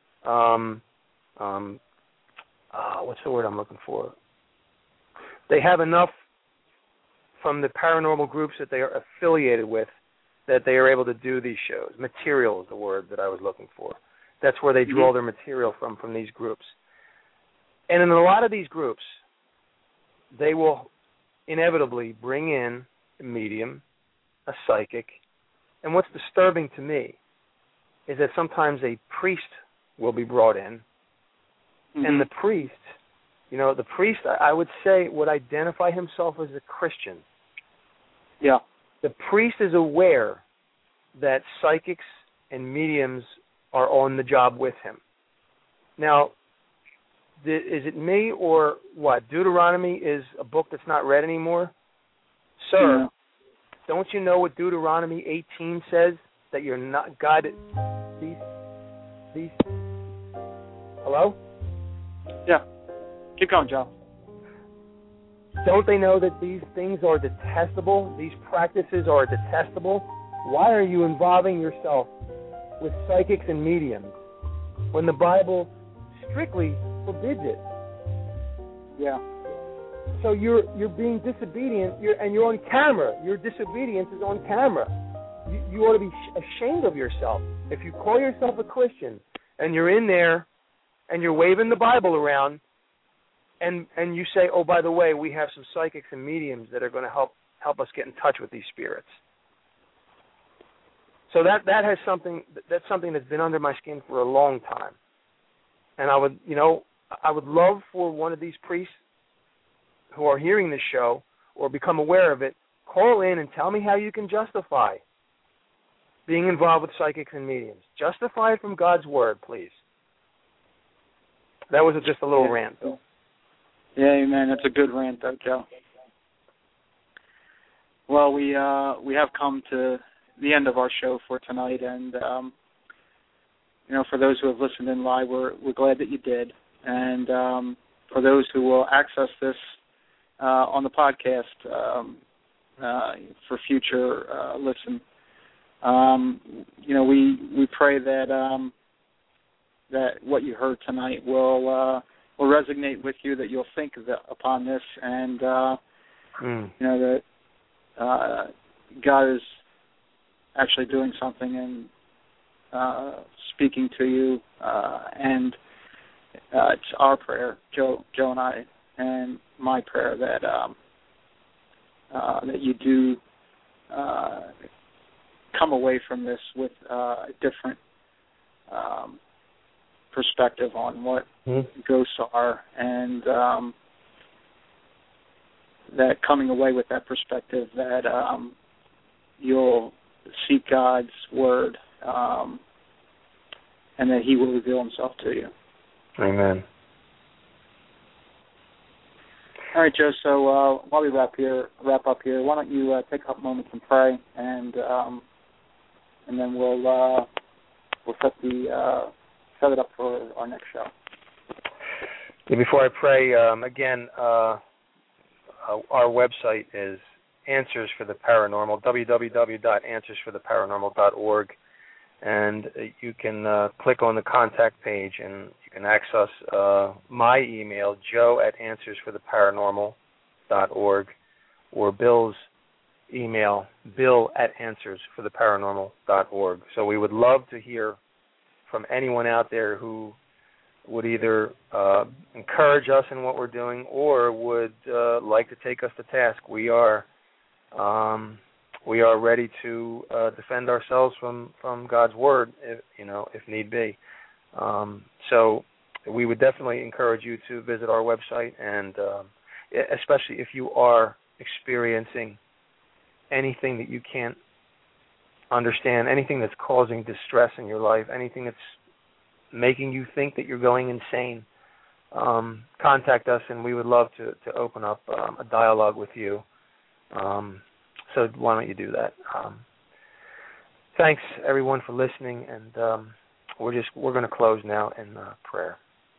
what's the word I'm looking for? They have enough from the paranormal groups that they are affiliated with that they are able to do these shows. Material is the word that I was looking for. That's where they draw their material from these groups. And in a lot of these groups, they will inevitably bring in a medium, a psychic, and what's disturbing to me is that sometimes a priest will be brought in, and the priest, I would say, would identify himself as a Christian. Yeah. The priest is aware that psychics and mediums are on the job with him. Now, is it me or what? Deuteronomy is a book that's not read anymore? Sir, don't you know what Deuteronomy 18 says? That you're not God. These. Hello? Yeah. Keep going, Joe. Don't they know that these things are detestable? These practices are detestable? Why are you involving yourself with psychics and mediums when the Bible strictly forbids it? Yeah. So you're being disobedient, and you're on camera. Your disobedience is on camera. You ought to be ashamed of yourself. If you call yourself a Christian and you're in there and you're waving the Bible around and you say, oh, by the way, we have some psychics and mediums that are going to help us get in touch with these spirits. So that's something that's been under my skin for a long time. And I would love for one of these priests who are hearing this show or become aware of it, call in and tell me how you can justify being involved with psychics and mediums. Justify it from God's word, please. That was just a little rant, though. Yeah, amen. That's a good rant, though, Joe. Well, we have come to the end of our show for tonight, and for those who have listened in live, we're glad that you did, and for those who will access this on the podcast for future listen. We pray that that what you heard tonight will resonate with you, that you'll think upon this, and that God is actually doing something and speaking to you, and it's our prayer, Joe and I, and my prayer that that you do come away from this with a different perspective on what ghosts are, and that coming away with that perspective, that you'll seek God's word, and that He will reveal Himself to you. Amen. All right, Joe. So while we wrap up here, why don't you take a couple moments and pray, and then we'll set it up for our next show. Yeah, before I pray, again, our website is Answers for the Paranormal, www.answersfortheparanormal.org, and you can click on the contact page and you can access my email, joe@answersfortheparanormal.org, or Bill's email, bill@answersfortheparanormal.org. So we would love to hear from anyone out there who would either encourage us in what we're doing or would like to take us to task. We are ready to defend ourselves from God's word, if need be. So we would definitely encourage you to visit our website, and especially if you are experiencing anything that you can't understand, anything that's causing distress in your life, anything that's making you think that you're going insane, contact us, and we would love to open up a dialogue with you. So why don't you do that? Thanks, everyone, for listening, and we're going to close now in prayer.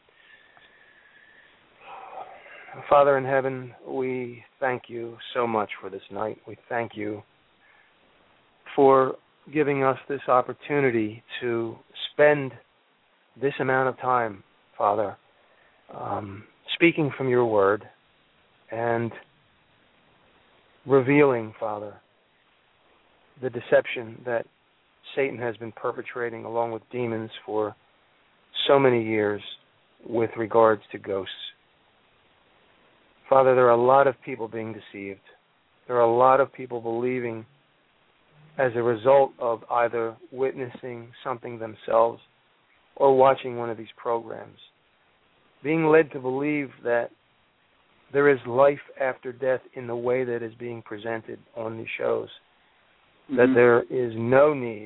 Father in heaven, we thank you so much for this night. We thank you for giving us this opportunity to spend this amount of time, Father, speaking from your word and revealing, Father, the deception that Satan has been perpetrating along with demons for so many years with regards to ghosts. Father, there are a lot of people being deceived. There are a lot of people believing as a result of either witnessing something themselves or watching one of these programs, being led to believe that there is life after death in the way that is being presented on these shows, that there is no need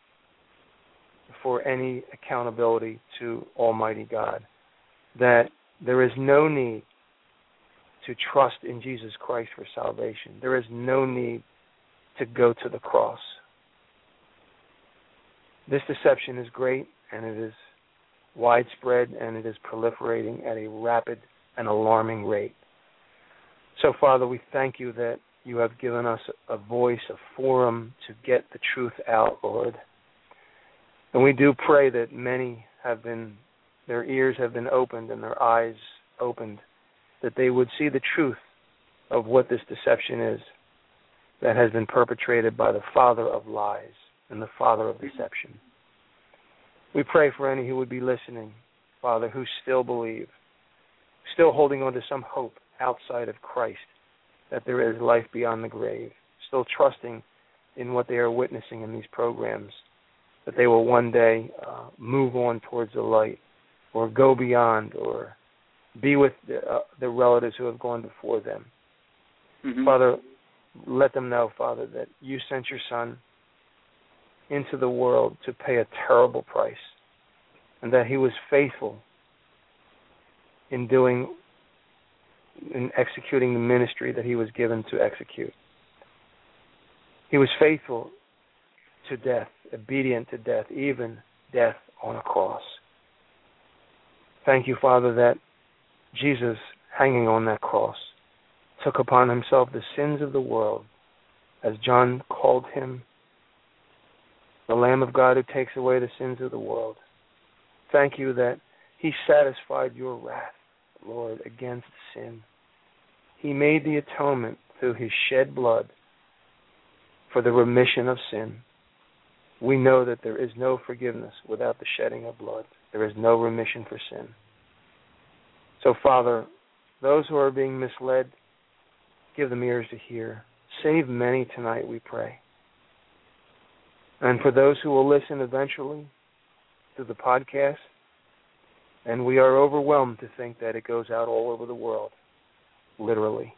for any accountability to Almighty God, that there is no need to trust in Jesus Christ for salvation. There is no need to go to the cross. This deception is great, and it is widespread, and it is proliferating at a rapid and alarming rate. So, Father, we thank you that you have given us a voice, a forum to get the truth out, Lord. And we do pray that many their ears have been opened and their eyes opened, that they would see the truth of what this deception is that has been perpetrated by the father of lies and the father of deception. We pray for any who would be listening, Father, who still believe, still holding on to some hope outside of Christ, that there is life beyond the grave, still trusting in what they are witnessing in these programs, that they will one day move on towards the light or go beyond or be with the relatives who have gone before them. Mm-hmm. Father, let them know, Father, that you sent your Son into the world to pay a terrible price, and that he was faithful in executing the ministry that he was given to execute. He was faithful to death, obedient to death, even death on a cross. Thank you, Father, that Jesus, hanging on that cross, took upon himself the sins of the world, as John called him, the Lamb of God who takes away the sins of the world. Thank you that he satisfied your wrath, Lord, against sin. He made the atonement through his shed blood for the remission of sin. We know that there is no forgiveness without the shedding of blood. There is no remission for sin. So, Father, those who are being misled, give them ears to hear. Save many tonight, we pray. And for those who will listen eventually to the podcast, and we are overwhelmed to think that it goes out all over the world, literally.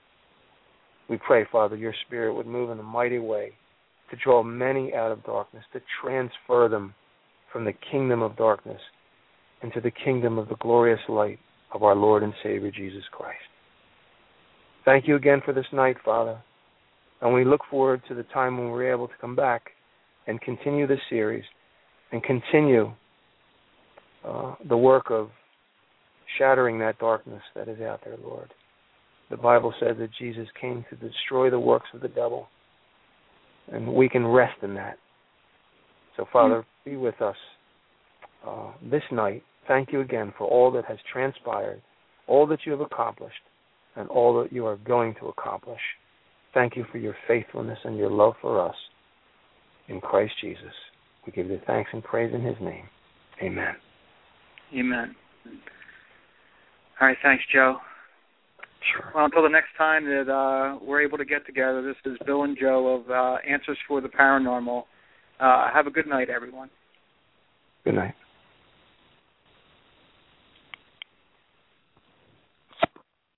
We pray, Father, your Spirit would move in a mighty way to draw many out of darkness, to transfer them from the kingdom of darkness into the kingdom of the glorious light of our Lord and Savior, Jesus Christ. Thank you again for this night, Father, and we look forward to the time when we're able to come back and continue this series and continue the work of shattering that darkness that is out there, Lord. The Bible says that Jesus came to destroy the works of the devil, and we can rest in that. So, Father, be with us this night. Thank you again for all that has transpired, all that you have accomplished, and all that you are going to accomplish. Thank you for your faithfulness and your love for us. In Christ Jesus, we give you thanks and praise in his name. Amen. Amen. All right, thanks, Joe. Sure. Well, until the next time that we're able to get together, this is Bill and Joe of Answers for the Paranormal. Have a good night, everyone. Good night.